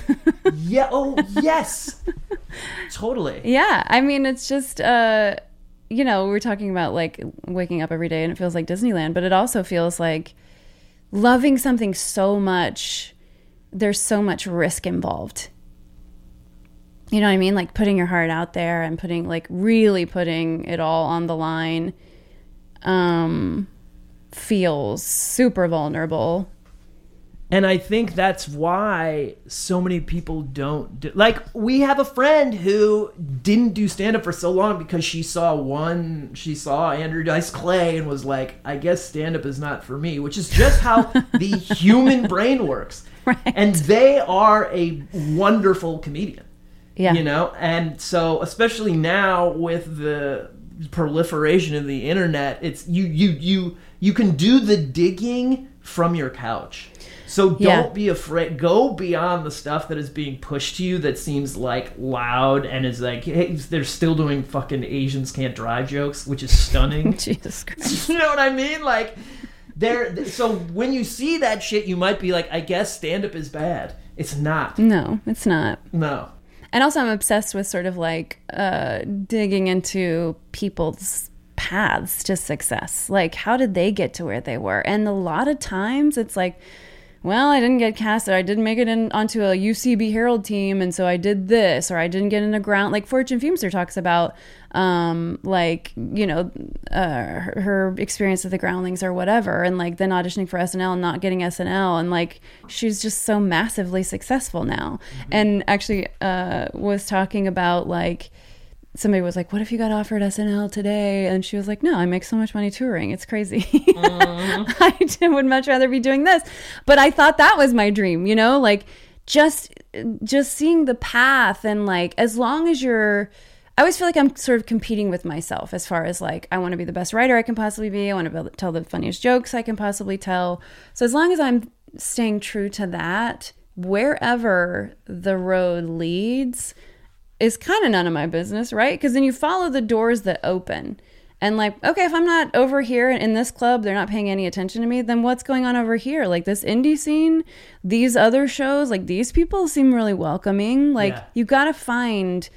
yeah. Oh, yes. Totally. Yeah. I mean, it's just, uh, you know, we're talking about like waking up every day and it feels like Disneyland, but it also feels like loving something so much, there's so much risk involved. You know what I mean? Like putting your heart out there and putting, like, really putting it all on the line um, feels super vulnerable. And I think that's why so many people don't do, like, we have a friend who didn't do stand-up for so long because she saw one, she saw Andrew Dice Clay and was like, I guess stand-up is not for me, which is just how the human brain works. Right. And they are a wonderful comedian. Yeah. You know? And so, especially now with the proliferation of the internet, it's you you you you can do the digging from your couch. So don't Yeah. be afraid. Go beyond the stuff that is being pushed to you that seems like loud and is like, hey, they're still doing fucking Asians can't drive jokes, which is stunning. Jesus Christ. You know what I mean? Like, there. So when you see that shit, you might be like, I guess stand-up is bad. It's not. No, it's not. No. And also I'm obsessed with sort of like uh, digging into people's paths to success. Like, how did they get to where they were? And a lot of times it's like, well, I didn't get casted. I didn't make it in onto a U C B Herald team, and so I did this, or I didn't get in a ground. Like Fortune Feimster talks about, um, like, you know, uh, her, her experience with the Groundlings or whatever, and like then auditioning for S N L and not getting S N L, and like she's just so massively successful now. Mm-hmm. And actually, uh, was talking about like. Somebody was like, what if you got offered S N L today? And she was like, no, I make so much money touring. It's crazy. Mm. I would much rather be doing this. But I thought that was my dream, you know, like just just seeing the path. And like, as long as you're, I always feel like I'm sort of competing with myself as far as like, I want to be the best writer I can possibly be. I want to be able to tell the funniest jokes I can possibly tell. So as long as I'm staying true to that, wherever the road leads is kind of none of my business, right? Because then you follow the doors that open. And like, okay, if I'm not over here in this club, they're not paying any attention to me, then what's going on over here? Like this indie scene, these other shows, like these people seem really welcoming. Like Yeah. you got to find,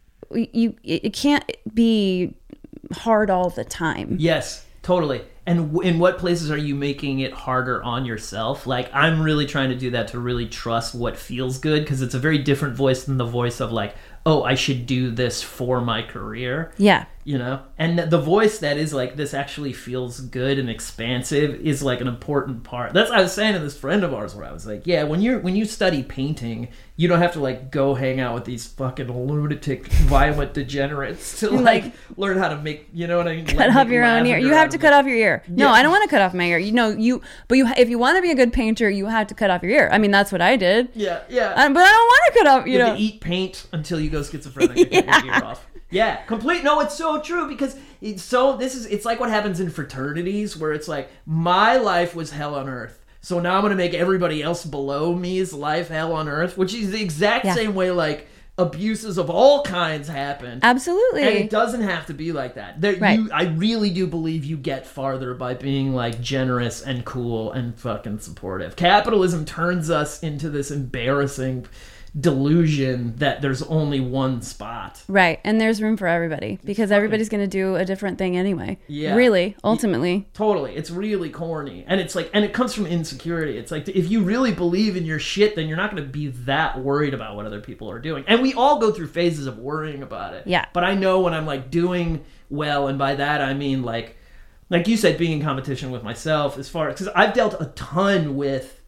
you, it can't be hard all the time. Yes, totally. And w- in what places are you making it harder on yourself? Like, I'm really trying to do that, to really trust what feels good, because it's a very different voice than the voice of like, oh, I should do this for my career. Yeah. You know? And the voice that is like, this actually feels good and expansive is like an important part. That's what I was saying to this friend of ours, where I was like, yeah, when you're when you study painting, you don't have to like go hang out with these fucking lunatic, violent degenerates to like, like learn how to make, you know what I mean? Cut off your own ear. You have to cut off your ear. No, Yeah. I don't want to cut off my ear. You know, you, but you, if you want to be a good painter, you have to cut off your ear. I mean, that's what I did. Yeah, yeah. Um, but I don't want to cut off, you, You know. have to eat paint until you go schizophrenic and cut your ear off. Yeah, complete. No, it's so true, because it's so. This is. It's like what happens in fraternities, where it's like, my life was hell on earth, so now I'm going to make everybody else below me's life hell on earth, which is the exact Yeah. same way like abuses of all kinds happen. Absolutely. And it doesn't have to be like that. There, Right. you, I really do believe you get farther by being like generous and cool and fucking supportive. Capitalism turns us into this embarrassing delusion that there's only one spot. Right. And there's room for everybody, because everybody's going to do a different thing anyway. Yeah. Really, ultimately. Totally. It's really corny. And it's like, and it comes from insecurity. It's like, if you really believe in your shit, then you're not going to be that worried about what other people are doing. And we all go through phases of worrying about it. Yeah. But I know when I'm like doing well, and by that I mean like, like you said, being in competition with myself, as far as, because I've dealt a ton with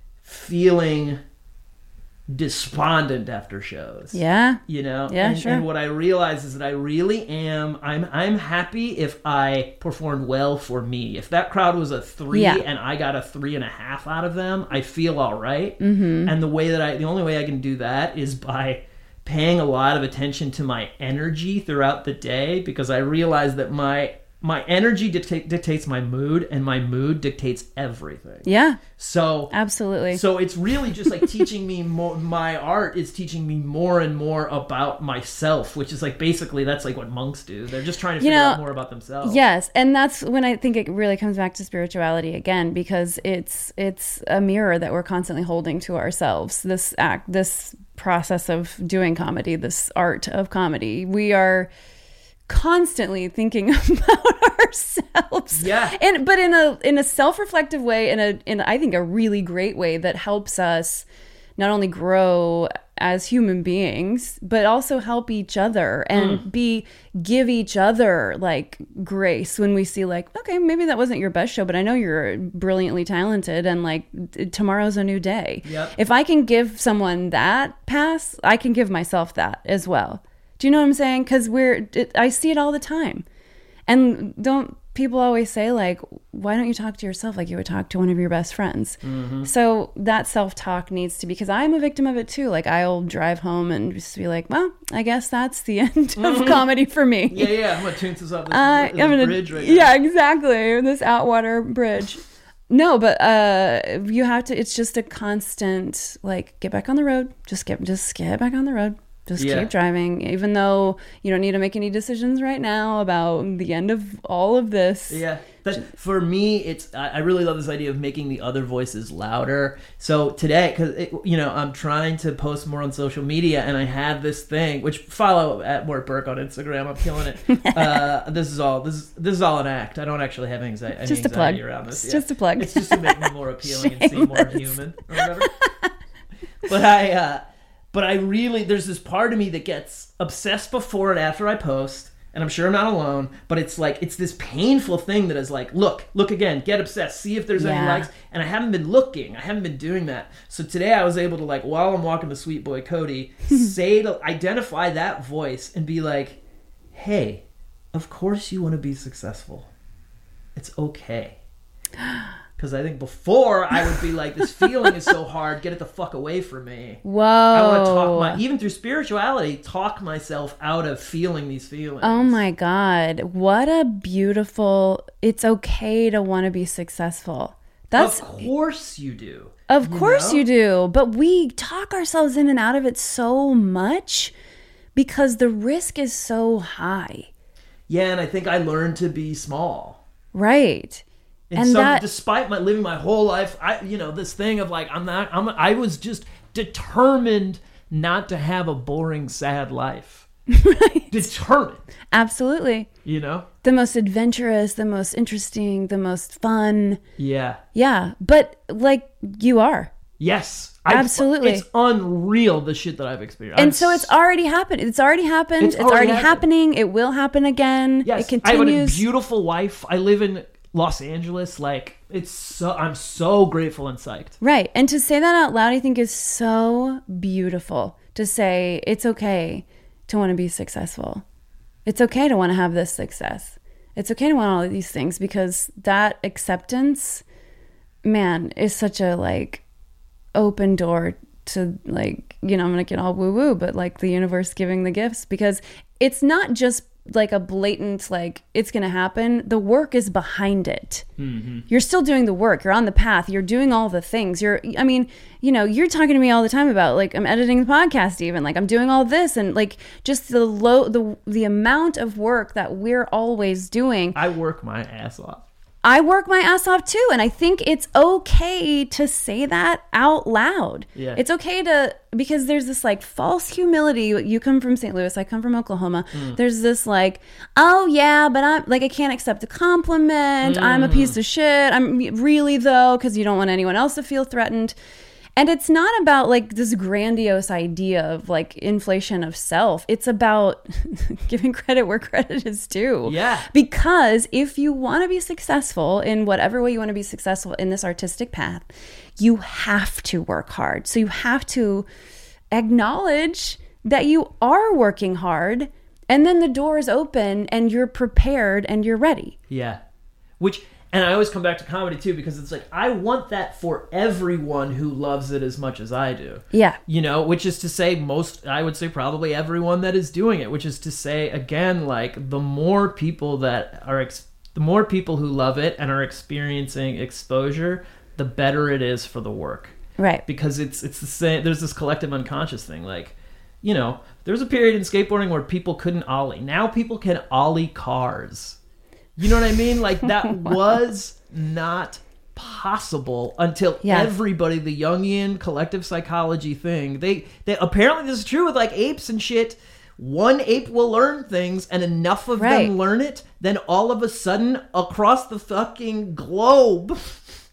feeling despondent after shows. Yeah. You know? Yeah, and, sure. and what I realize is that I really am, I'm I'm happy if I performed well for me. If that crowd was a three Yeah. and I got a three and a half out of them, I feel all right. Mm-hmm. And the way that I, the only way I can do that is by paying a lot of attention to my energy throughout the day, because I realize that my my energy dictate, dictates my mood, and my mood dictates everything. Yeah. So Absolutely. so it's really just like teaching me more. My art is teaching me more and more about myself, which is like basically that's like what monks do. They're just trying to You figure know, out more about themselves. Yes, and that's when I think it really comes back to spirituality again, because it's it's a mirror that we're constantly holding to ourselves. This act, this process of doing comedy, this art of comedy, we are constantly thinking about ourselves. Yeah. And but in a in a self-reflective way, in a in I think a really great way that helps us not only grow as human beings, but also help each other and mm. be give each other like grace when we see like, okay, maybe that wasn't your best show, but I know you're brilliantly talented and like tomorrow's a new day. Yep. If I can give someone that pass, I can give myself that as well. Do you know what I'm saying? Because we're, it, I see it all the time. And don't people always say like, why don't you talk to yourself like you would talk to one of your best friends? Mm-hmm. So that self-talk needs to be, because I'm a victim of it too. Like I'll drive home and just be like, well, I guess that's the end of mm-hmm. comedy for me. Yeah, yeah. I'm going to tune this up. This, uh, this I'm gonna, bridge right now. Yeah, exactly. This Outwater bridge. No, but uh, you have to, it's just a constant, like, get back on the road. Just get, just get back on the road. Just yeah. keep driving, even though you don't need to make any decisions right now about the end of all of this. Yeah, but for me, it's I really love this idea of making the other voices louder. So today, because you know, I'm trying to post more on social media, and I have this thing, which follow at Mort Burke on Instagram. I'm killing it. uh, this is all this is this is all an act. I don't actually have anxiety, any just anxiety a plug. around this. It's yeah. just a plug. It's just to make me more appealing and seem more human or whatever. But I. Uh, But I really, there's this part of me that gets obsessed before and after I post, and I'm sure I'm not alone, but it's like, it's this painful thing that is like, look, look again, get obsessed, see if there's yeah. any likes, and I haven't been looking, I haven't been doing that. So today I was able to like, while I'm walking the sweet boy Cody, say, to identify that voice and be like, hey, of course you want to be successful. It's okay. Because I think before I would be like, this feeling is so hard, get it the fuck away from me. Whoa. I want to talk my, even through spirituality, talk myself out of feeling these feelings. Oh my God. What a beautiful, it's okay to want to be successful. That's Of course you do. Of you course know? you do. But we talk ourselves in and out of it so much because the risk is so high. Yeah, and I think I learned to be small. Right. And, and some, that, despite my living my whole life, I, you know, this thing of like, I'm not, I'm, I was just determined not to have a boring, sad life. Right. Determined. Absolutely. You know? The most adventurous, the most interesting, the most fun. Yeah. Yeah. But like you are. Yes. Absolutely. I've, it's unreal, the shit that I've experienced. And I'm so it's already happened. It's already happened. It's, it's already, already happening. It will happen again. Yes. It continues. I have a beautiful wife. I live in Los Angeles. Like, it's so, I'm so grateful and psyched. Right. And to say that out loud, I think is so beautiful. To say it's okay to want to be successful. It's okay to want to have this success. It's okay to want all of these things, because that acceptance, man, is such a like open door to like, you know, I'm going to get all woo woo, but like the universe giving the gifts, because it's not just like a blatant, like it's going to happen. The work is behind it. Mm-hmm. You're still doing the work. You're on the path. You're doing all the things. You're, I mean, you know, you're talking to me all the time about like, I'm editing the podcast even, like I'm doing all this, and like just the low, the, the amount of work that we're always doing. I work my ass off. I work my ass off too. And I think it's okay to say that out loud. Yeah. It's okay to, because there's this like false humility. You come from Saint Louis, I come from Oklahoma. Mm. There's this like, oh yeah, but I'm like, I can't accept a compliment. Mm. I'm a piece of shit. I'm really though, because you don't want anyone else to feel threatened. And it's not about like this grandiose idea of like inflation of self. It's about giving credit where credit is due. Yeah. Because if you want to be successful in whatever way you want to be successful in this artistic path, you have to work hard. So you have to acknowledge that you are working hard, and then the door is open and you're prepared and you're ready. Yeah. Which... And I always come back to comedy, too, because it's like, I want that for everyone who loves it as much as I do. Yeah. You know, which is to say most, I would say probably everyone that is doing it, which is to say, again, like, the more people that are, ex- the more people who love it and are experiencing exposure, the better it is for the work. Right. Because it's it's the same, there's this collective unconscious thing, like, you know, there was a period in skateboarding where people couldn't ollie. Now people can ollie cars. You know what I mean? Like, that wow. was not possible until yeah. everybody, the Jungian collective psychology thing, they, they apparently this is true with like apes and shit. One ape will learn things, and enough of right. them learn it, then all of a sudden across the fucking globe,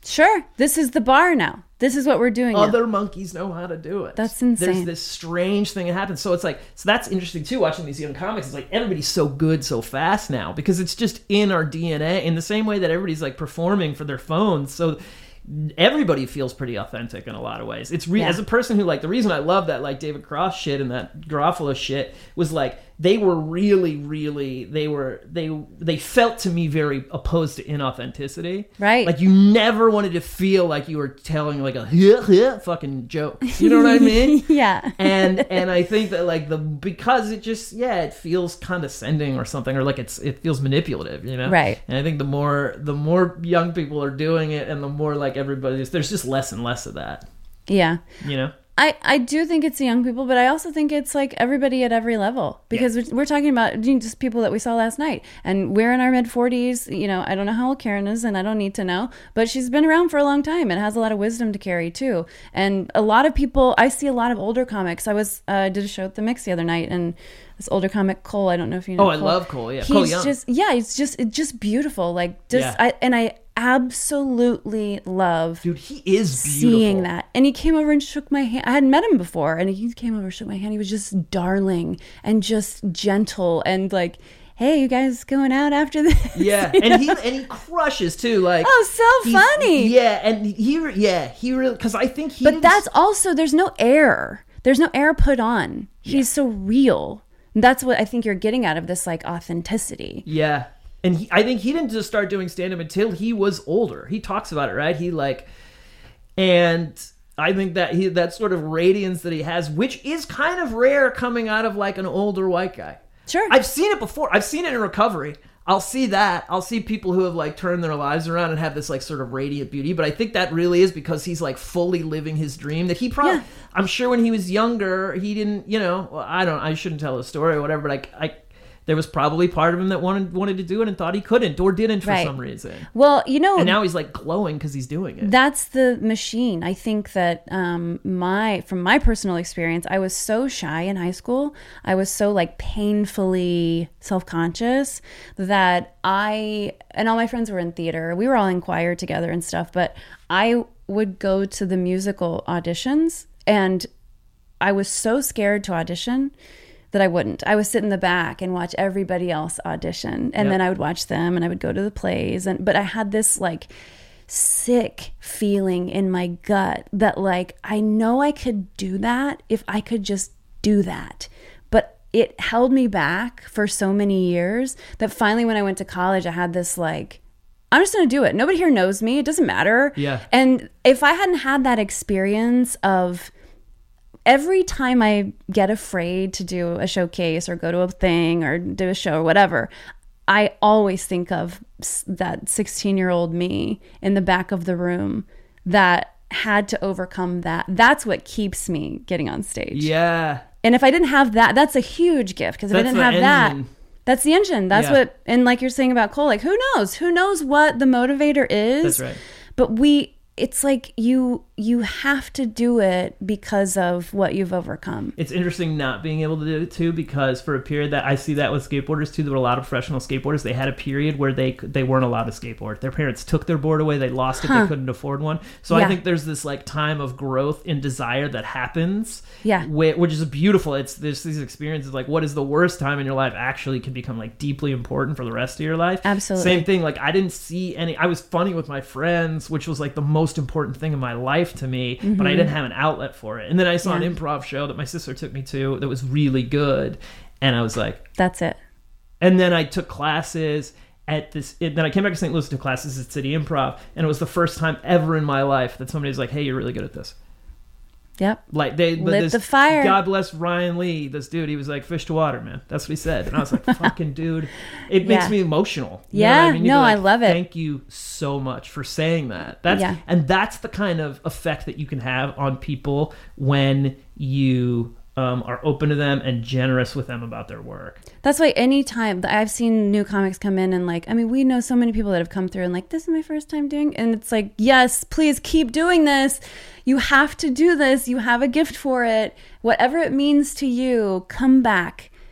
Sure. This is the bar now. This is what we're doing now. Other monkeys know how to do it. That's insane. There's this strange thing that happens. So it's like, so that's interesting too, watching these young comics. It's like everybody's so good so fast now because it's just in our D N A in the same way that everybody's like performing for their phones. So everybody feels pretty authentic in a lot of ways. It's re- Yeah. as a person who like, the reason I love that like David Cross shit and that Garofalo shit was like, they were really, really, they were, they, they felt to me very opposed to inauthenticity. Right. Like you never wanted to feel like you were telling like a huh, huh, fucking joke. You know what I mean? Yeah. and and I think that like the because it just yeah it feels condescending or something, or like it's it feels manipulative, you know? Right. And I think the more the more young people are doing it, and the more like everybody's, there's just less and less of that. Yeah. You know. I, I do think it's the young people, but I also think it's like everybody at every level, because Yeah. we're, we're talking about just people that we saw last night, and we're in our mid forties. You know, I don't know how old Karen is, and I don't need to know, but she's been around for a long time and has a lot of wisdom to carry too. And a lot of people, I see a lot of older comics. I was uh, did a show at the Mix the other night, and this older comic Cole, I don't know if you know. Oh, I Cole. love Cole. Yeah, He's Cole Young. just yeah, it's just it's just beautiful. Like just Yeah. I and I absolutely love. Dude, he is beautiful. Seeing that. And he came over and shook my hand. I hadn't met him before, and he came over and shook my hand. He was just darling and just gentle and like, hey, you guys going out after this? Yeah, and he and he crushes too. Like, Oh, so he's- funny. Yeah, and he yeah he really, because I think he. But didn't- that's also, there's no air. There's no air put on. He's so real. And that's what I think you're getting out of this, like, authenticity. Yeah. And he, I think he didn't just start doing stand-up until he was older. He talks about it, right? He like, and I think that he that sort of radiance that he has, which is kind of rare coming out of like an older white guy. Sure. I've seen it before. I've seen it in recovery. I'll see that. I'll see people who have like turned their lives around and have this like sort of radiant beauty. But I think that really is because he's like fully living his dream. That he probably, Yeah. I'm sure when he was younger, he didn't, you know, well, I don't, I shouldn't tell a story or whatever. But I, I, there was probably part of him that wanted wanted to do it and thought he couldn't or didn't for Right. some reason. Well, you know, And now he's like glowing because he's doing it. that's the machine. I think that um, my from my personal experience, I was so shy in high school. I was so like painfully self-conscious that I and all my friends were in theater. We were all in choir together and stuff, but I would go to the musical auditions, and I was so scared to audition that I wouldn't. I would sit in the back and watch everybody else audition, and Yep. then I would watch them, and I would go to the plays, and but I had this like sick feeling in my gut that like I know I could do that if I could just do that. But it held me back for so many years that finally when I went to college, I had this like, I'm just going to do it. Nobody here knows me. It doesn't matter. Yeah. And if I hadn't had that experience of every time I get afraid to do a showcase or go to a thing or do a show or whatever, I always think of s- that sixteen-year-old me in the back of the room that had to overcome that. That's what keeps me getting on stage. Yeah. And if I didn't have that, that's a huge gift, because if I That's didn't the have that, engine. that's the engine. That's Yeah. what, and like you're saying about Cole, like who knows? Who knows what the motivator is? That's right. But we, it's like you you have to do it because of what you've overcome. It's interesting not being able to do it too, because for a period that I see that with skateboarders too, there were a lot of professional skateboarders. They had a period where they they weren't allowed to skateboard. Their parents took their board away. They lost it. Huh. They couldn't afford one. So Yeah. I think there's this like time of growth and desire that happens. Yeah. whi- Which is beautiful. It's there's these experiences like what is the worst time in your life actually can become like deeply important for the rest of your life. Absolutely. Same thing. Like I didn't see any. I was funny with my friends, which was like the most important thing in my life to me. But I didn't have an outlet for it. And then I saw Yeah. an improv show that my sister took me to that was really good, and I was like, That's it. and then I took classes at this. It, then I came back to Saint Louis to do classes at City Improv, and it was the first time ever in my life that somebody was like, "Hey, you're really good at this." Yep. Like they but Lit this, the fire. God bless Ryan Lee, this dude. He was like, "Fish to water, man." That's what he said, and I was like, "Fucking dude," it makes Yeah. me emotional. You Yeah, know what I mean? You'd be no, like, I love it. Thank you so much for saying that. That's Yeah. and that's the kind of effect that you can have on people when you um, are open to them and generous with them about their work. That's why anytime that I've seen new comics come in and like, I mean, we know so many people that have come through and like, this is my first time doing, and it's like, yes, please keep doing this. You have to do this. You have a gift for it. Whatever it means to you, come back.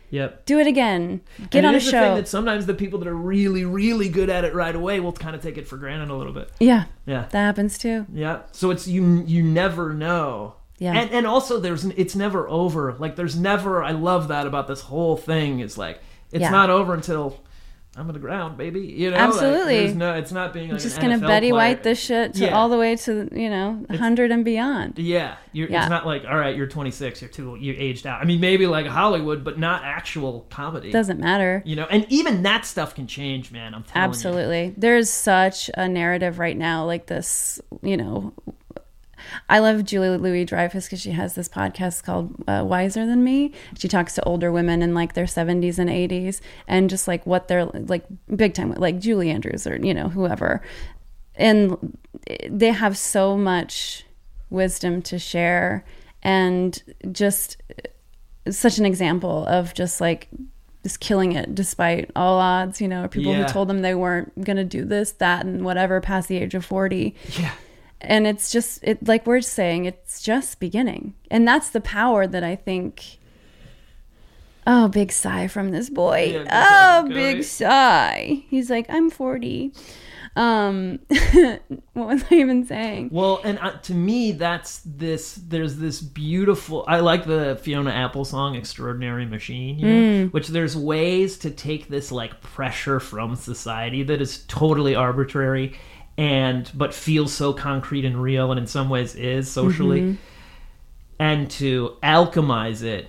Yep. Do it again. Get and on it a is the show. thing that sometimes the people that are really, really good at it right away will kind of take it for granted a little bit. Yeah. Yeah. That happens too. Yeah. So it's you. You never know. Yeah. And and also there's it's never over. Like there's never. I love that about this whole thing. Is like it's Yeah. not over until I'm on the ground, baby. You know. Absolutely. Like, there's no. It's not being like Just an gonna N F L Betty player. White this shit to Yeah. all the way to, you know, one hundred and beyond. Yeah, you're, Yeah. it's not like, all right, you're twenty-six, you're too, you aged out. I mean, maybe like Hollywood, but not actual comedy. Doesn't matter. You know, and even that stuff can change, man. I'm telling you. Absolutely. There's such a narrative right now, like this, you know. I love Julie Louis-Dreyfus because she has this podcast called uh, Wiser Than Me. She talks to older women in like their seventies and eighties and just like what they're like big time, like Julie Andrews or, you know, whoever. And they have so much wisdom to share and just such an example of just like just killing it despite all odds, you know, people Yeah. who told them they weren't going to do this, that, and whatever past the age of forty. Yeah. And it's just, it like we're saying, it's just beginning. And that's the power that I think, oh, big sigh from this boy. Yeah, good oh, job, big Cody. sigh. He's like, I'm forty. Um, what was I even saying? Well, and uh, to me, that's this. There's this beautiful. I like the Fiona Apple song "Extraordinary Machine," you know, which there's ways to take this like pressure from society that is totally arbitrary, and but feels so concrete and real, and in some ways is socially, and to alchemize it.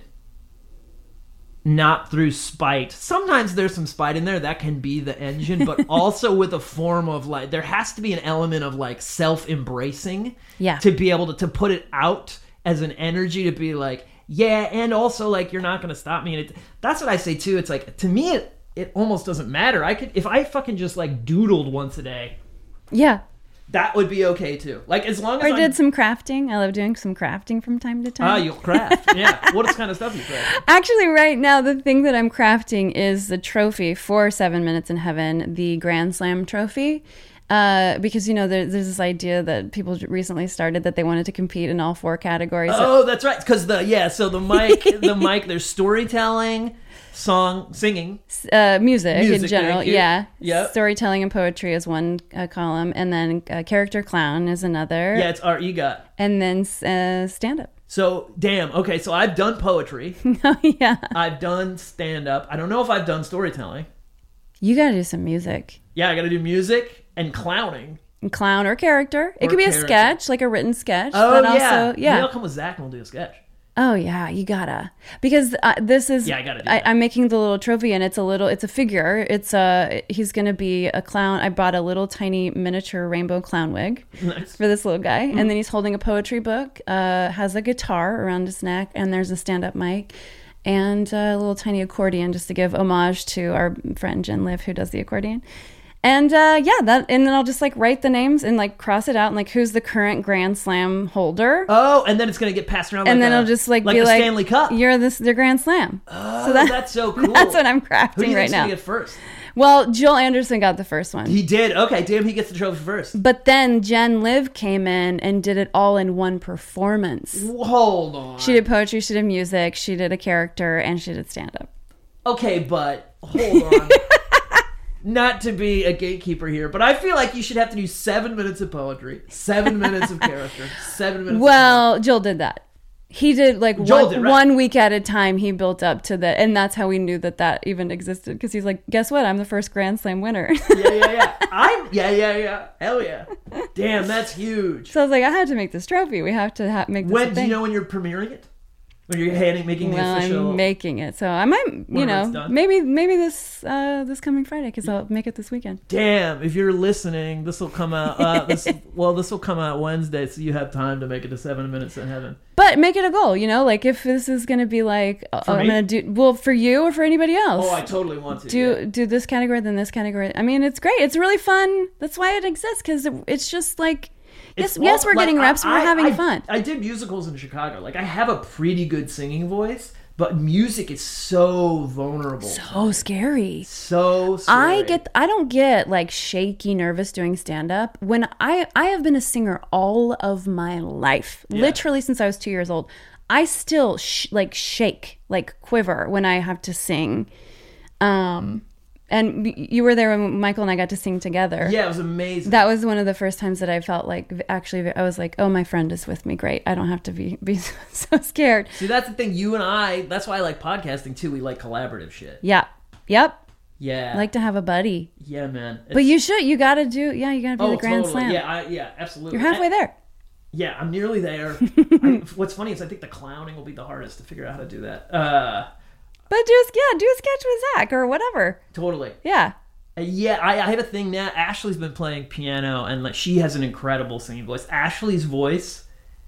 Not through spite. Sometimes there's some spite in there that can be the engine, but also with a form of like, there has to be an element of like self-embracing Yeah. to be able to, to put it out as an energy to be like, yeah, and also like, you're not going to stop me. And it, that's what I say too. It's like, to me, it, it almost doesn't matter. I could, if I fucking just like doodled once a day, Yeah. that would be okay too. Like as long as Or I'm, did some crafting. I love doing some crafting from time to time. ah, you'll craft. Yeah. What kind of stuff you craft? Actually, right now, the thing that I'm crafting is the trophy for Seven Minutes in Heaven, the Grand Slam trophy. Uh, because, you know, there, there's this idea that people recently started that they wanted to compete in all four categories. Oh, that's right. Because the yeah, so the mic, the mic. There's storytelling, song, singing. Uh, music, Music, in general, thank you. yeah. Yep. Storytelling and poetry is one uh, column, and then uh, character clown is another. Yeah, it's our EGOT. And then uh, stand up. So damn. Okay, so I've done poetry. Oh, yeah. I've done stand up. I don't know if I've done storytelling. You got to do some music. Yeah, I got to do music and clowning. And clown or character. It Or could be character. a sketch, like a written sketch. Oh but yeah. Also, yeah. Maybe I'll come with Zach and we'll do a sketch. Oh yeah, you gotta, because uh, this is. Yeah, I gotta do I, that. I'm making the little trophy, and it's a little. It's a figure. It's a. He's gonna be a clown. I bought a little tiny miniature rainbow clown wig Nice. for this little guy, and then he's holding a poetry book. Uh, has a guitar around his neck, and there's a stand-up mic, and a little tiny accordion just to give homage to our friend Jen Liv, who does the accordion. And uh, yeah, that, and then I'll just like write the names and like cross it out and like who's the current Grand Slam holder. Oh, and then it's gonna get passed around. And like then a, it'll just like, like be the like, Stanley Cup. you're this, the Grand Slam. Oh, so that- that's so cool. That's what I'm Who do crafting you right think's now. gonna get first? Well, Joel Anderson got the first one. He did. Okay, damn, he gets the trophy first. But then Jen Liv came in and did it all in one performance. Hold on. She did poetry, she did music, she did a character, and she did stand-up. Okay, but hold on. Not to be a gatekeeper here, but I feel like you should have to do seven minutes of poetry, seven minutes of character, seven minutes. Well, Joel did that. He did like Joel one, did, right. one week at a time. He built up to the, and that's how we knew that that even existed. Because he's like, guess what? I'm the first Grand Slam winner. of yeah, yeah, yeah. I'm yeah, yeah, yeah. Hell yeah. Damn, that's huge. So I was like, I had to make this trophy. We have to ha- make this a When do thing. you know when you're premiering it? When you're handing, making well, the official? I'm making it, so I might, you Whenever it's know, done. maybe maybe this uh, this coming Friday because I'll make it this weekend. Damn, if you're listening, this will come out. Uh, this, well, this will come out Wednesday, so you have time to make it to seven minutes in heaven. But make it a goal, you know, like if this is going to be like, oh, For I'm me? going to do well for you or for anybody else. Oh, I totally want to. do yeah. do this category, then this category. I mean, it's great. It's really fun. That's why it exists because it, it's just like. Yes, It's yes, all- we're like, getting reps. I- we're I- having I- fun. I did musicals in Chicago. Like, I have a pretty good singing voice, but music is so vulnerable. So scary. So scary. I get. I don't get like shaky, nervous doing stand up. When I I have been a singer all of my life, Yeah. literally since I was two years old. I still sh- like shake, like quiver when I have to sing. Um, and you were there when Michael and I got to sing together. Yeah, it was amazing. That was one of the first times that I felt like actually I was like, oh, my friend is with me. Great. I don't have to be, be so scared. See, that's the thing. You and I, that's why I like podcasting too. We like collaborative shit. Yeah. Yep. Yeah. I like to have a buddy. Yeah, man. It's, but you should. You got to do, yeah, you got to be oh, the Grand totally. Slam. Yeah, I, yeah, absolutely. You're halfway I, there. Yeah, I'm nearly there. I, what's funny is I think the clowning will be the hardest to figure out how to do that. Uh, but do a, yeah, do a sketch with Zach or whatever. Totally. Yeah. Uh, yeah, I, I have a thing now. Ashley's been playing piano, and like she has an incredible singing voice. Ashley's voice,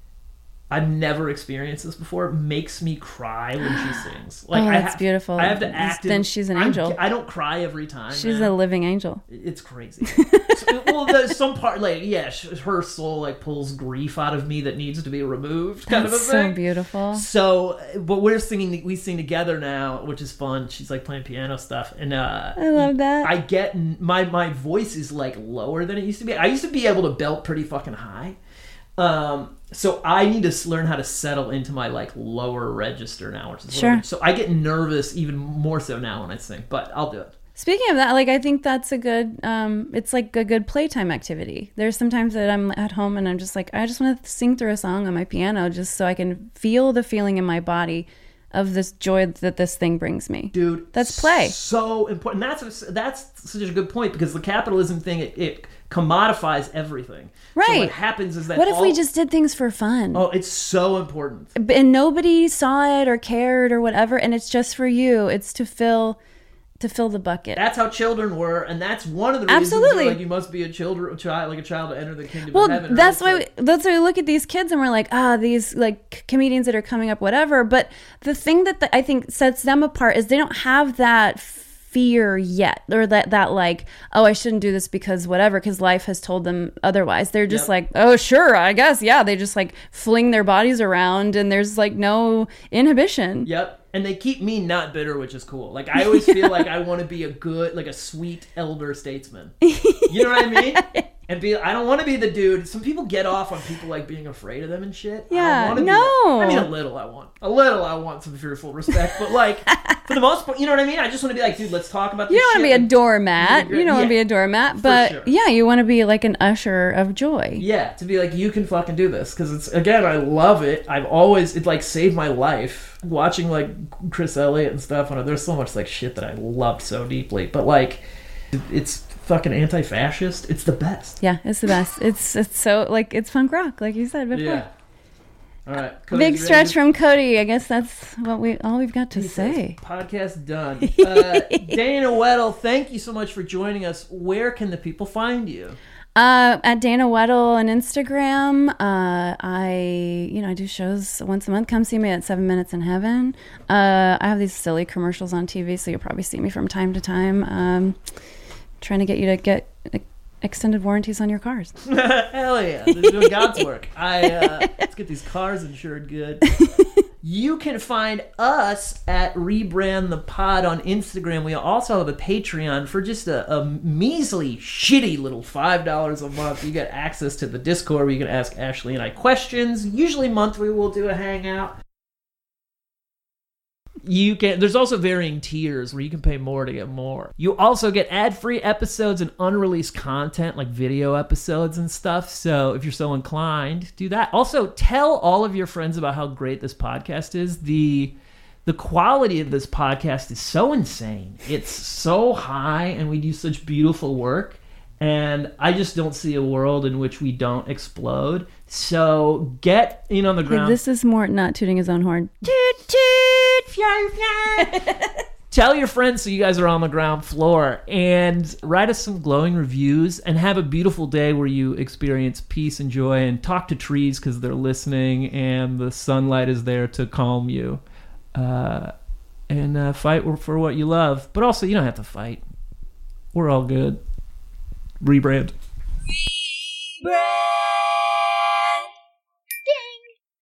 I've never experienced this before, makes me cry when she sings. Like, oh, I that's have, beautiful. I have to act. Then in, she's an I'm, angel. I don't cry every time. She's man. a living angel. It's crazy. So, well, there's some part, like, yeah, her soul like pulls grief out of me that needs to be removed, kind That's of a thing. So beautiful. So, but we're singing, we sing together now, which is fun. She's like playing piano stuff, and uh, I love that. I get my my voice is like lower than it used to be. I used to be able to belt pretty fucking high. Um, so I need to learn how to settle into my like lower register now, which is sure. Bit, so I get nervous even more so now when I sing, but I'll do it. Speaking of that, like I think that's a good, um, it's like a good playtime activity. There's sometimes that I'm at home and I'm just like, I just want to sing through a song on my piano just so I can feel the feeling in my body of this joy that this thing brings me. Dude, that's play. So important. That's that's such a good point because the capitalism thing, it, it commodifies everything. Right. So what happens is that what if all, we just did things for fun? Oh, it's so important. And nobody saw it or cared or whatever, and it's just for you. It's to fill to fill the bucket. That's how children were, and that's one of the Absolutely. reasons like you must be a children, a child, like a child to enter the kingdom well, of heaven. that's right? why So, we, that's why we look at these kids and we're like, ah, these like comedians that are coming up, whatever. But the thing that the, I think sets them apart is they don't have that fear yet, or that that like, oh, I shouldn't do this because whatever, because life has told them otherwise. They're just Yep. like, oh, sure, I guess, yeah. They just like fling their bodies around, and there's like no inhibition. Yep. And they keep me not bitter, which is cool. Like, I always feel like I want to be a good, like a sweet elder statesman. You know what I mean? And be, I don't want to be the dude. Some people get off on people like being afraid of them and shit. I Yeah, don't wanna be no. that. I mean, a little I want. A little I want some fearful respect. But like, for the most part, you know what I mean? I just want to be like, dude, let's talk about this You don't want to shit. be a doormat. Yeah, You don't want to yeah, be a doormat, but sure. yeah, you want to be like an usher of joy. Yeah, to be like, you can fucking do this. Because it's, again, I love it. I've always, it like saved my life. Watching like Chris Elliott and stuff, and there's so much like shit that I loved so deeply. But like, it's fucking anti-fascist. It's the best. Yeah, it's the best. It's it's so like it's punk rock, like you said before. Yeah. All right. Cody, Big you ready stretch to- from Cody. I guess that's what we all we've got to He says, say. Podcast done. Uh, Dana Weddle, thank you so much for joining us. Where can the people find you? Uh, at Dana Weddle on Instagram. Uh, I you know I do shows once a month. Come see me at Seven Minutes in Heaven. Uh, I have these silly commercials on T V, so you'll probably see me from time to time. Um, trying to get you to get extended warranties on your cars. Hell yeah. They're doing God's work. I uh, let's get these cars insured good. You can find us at Rebrand the Pod on Instagram. We also have a Patreon for just a, a measly, shitty little five dollars a month. You get access to the Discord where you can ask Ashley and I questions. Usually monthly we'll do a hangout. You can. There's also varying tiers where you can pay more to get more. You also get ad-free episodes and unreleased content like video episodes and stuff. So if you're so inclined, do that. Also, tell all of your friends about how great this podcast is. The the quality of this podcast is so insane. It's so high, and we do such beautiful work. And I just don't see a world in which we don't explode. So get in on the ground. This is Mort not tooting his own horn. Toot toot, fly fly. Tell your friends so you guys are on the ground floor, and write us some glowing reviews, and have a beautiful day where you experience peace and joy, and talk to trees because they're listening, and the sunlight is there to calm you. Uh, and uh, fight for what you love, but also you don't have to fight. We're all good. Rebrand. Rebrand.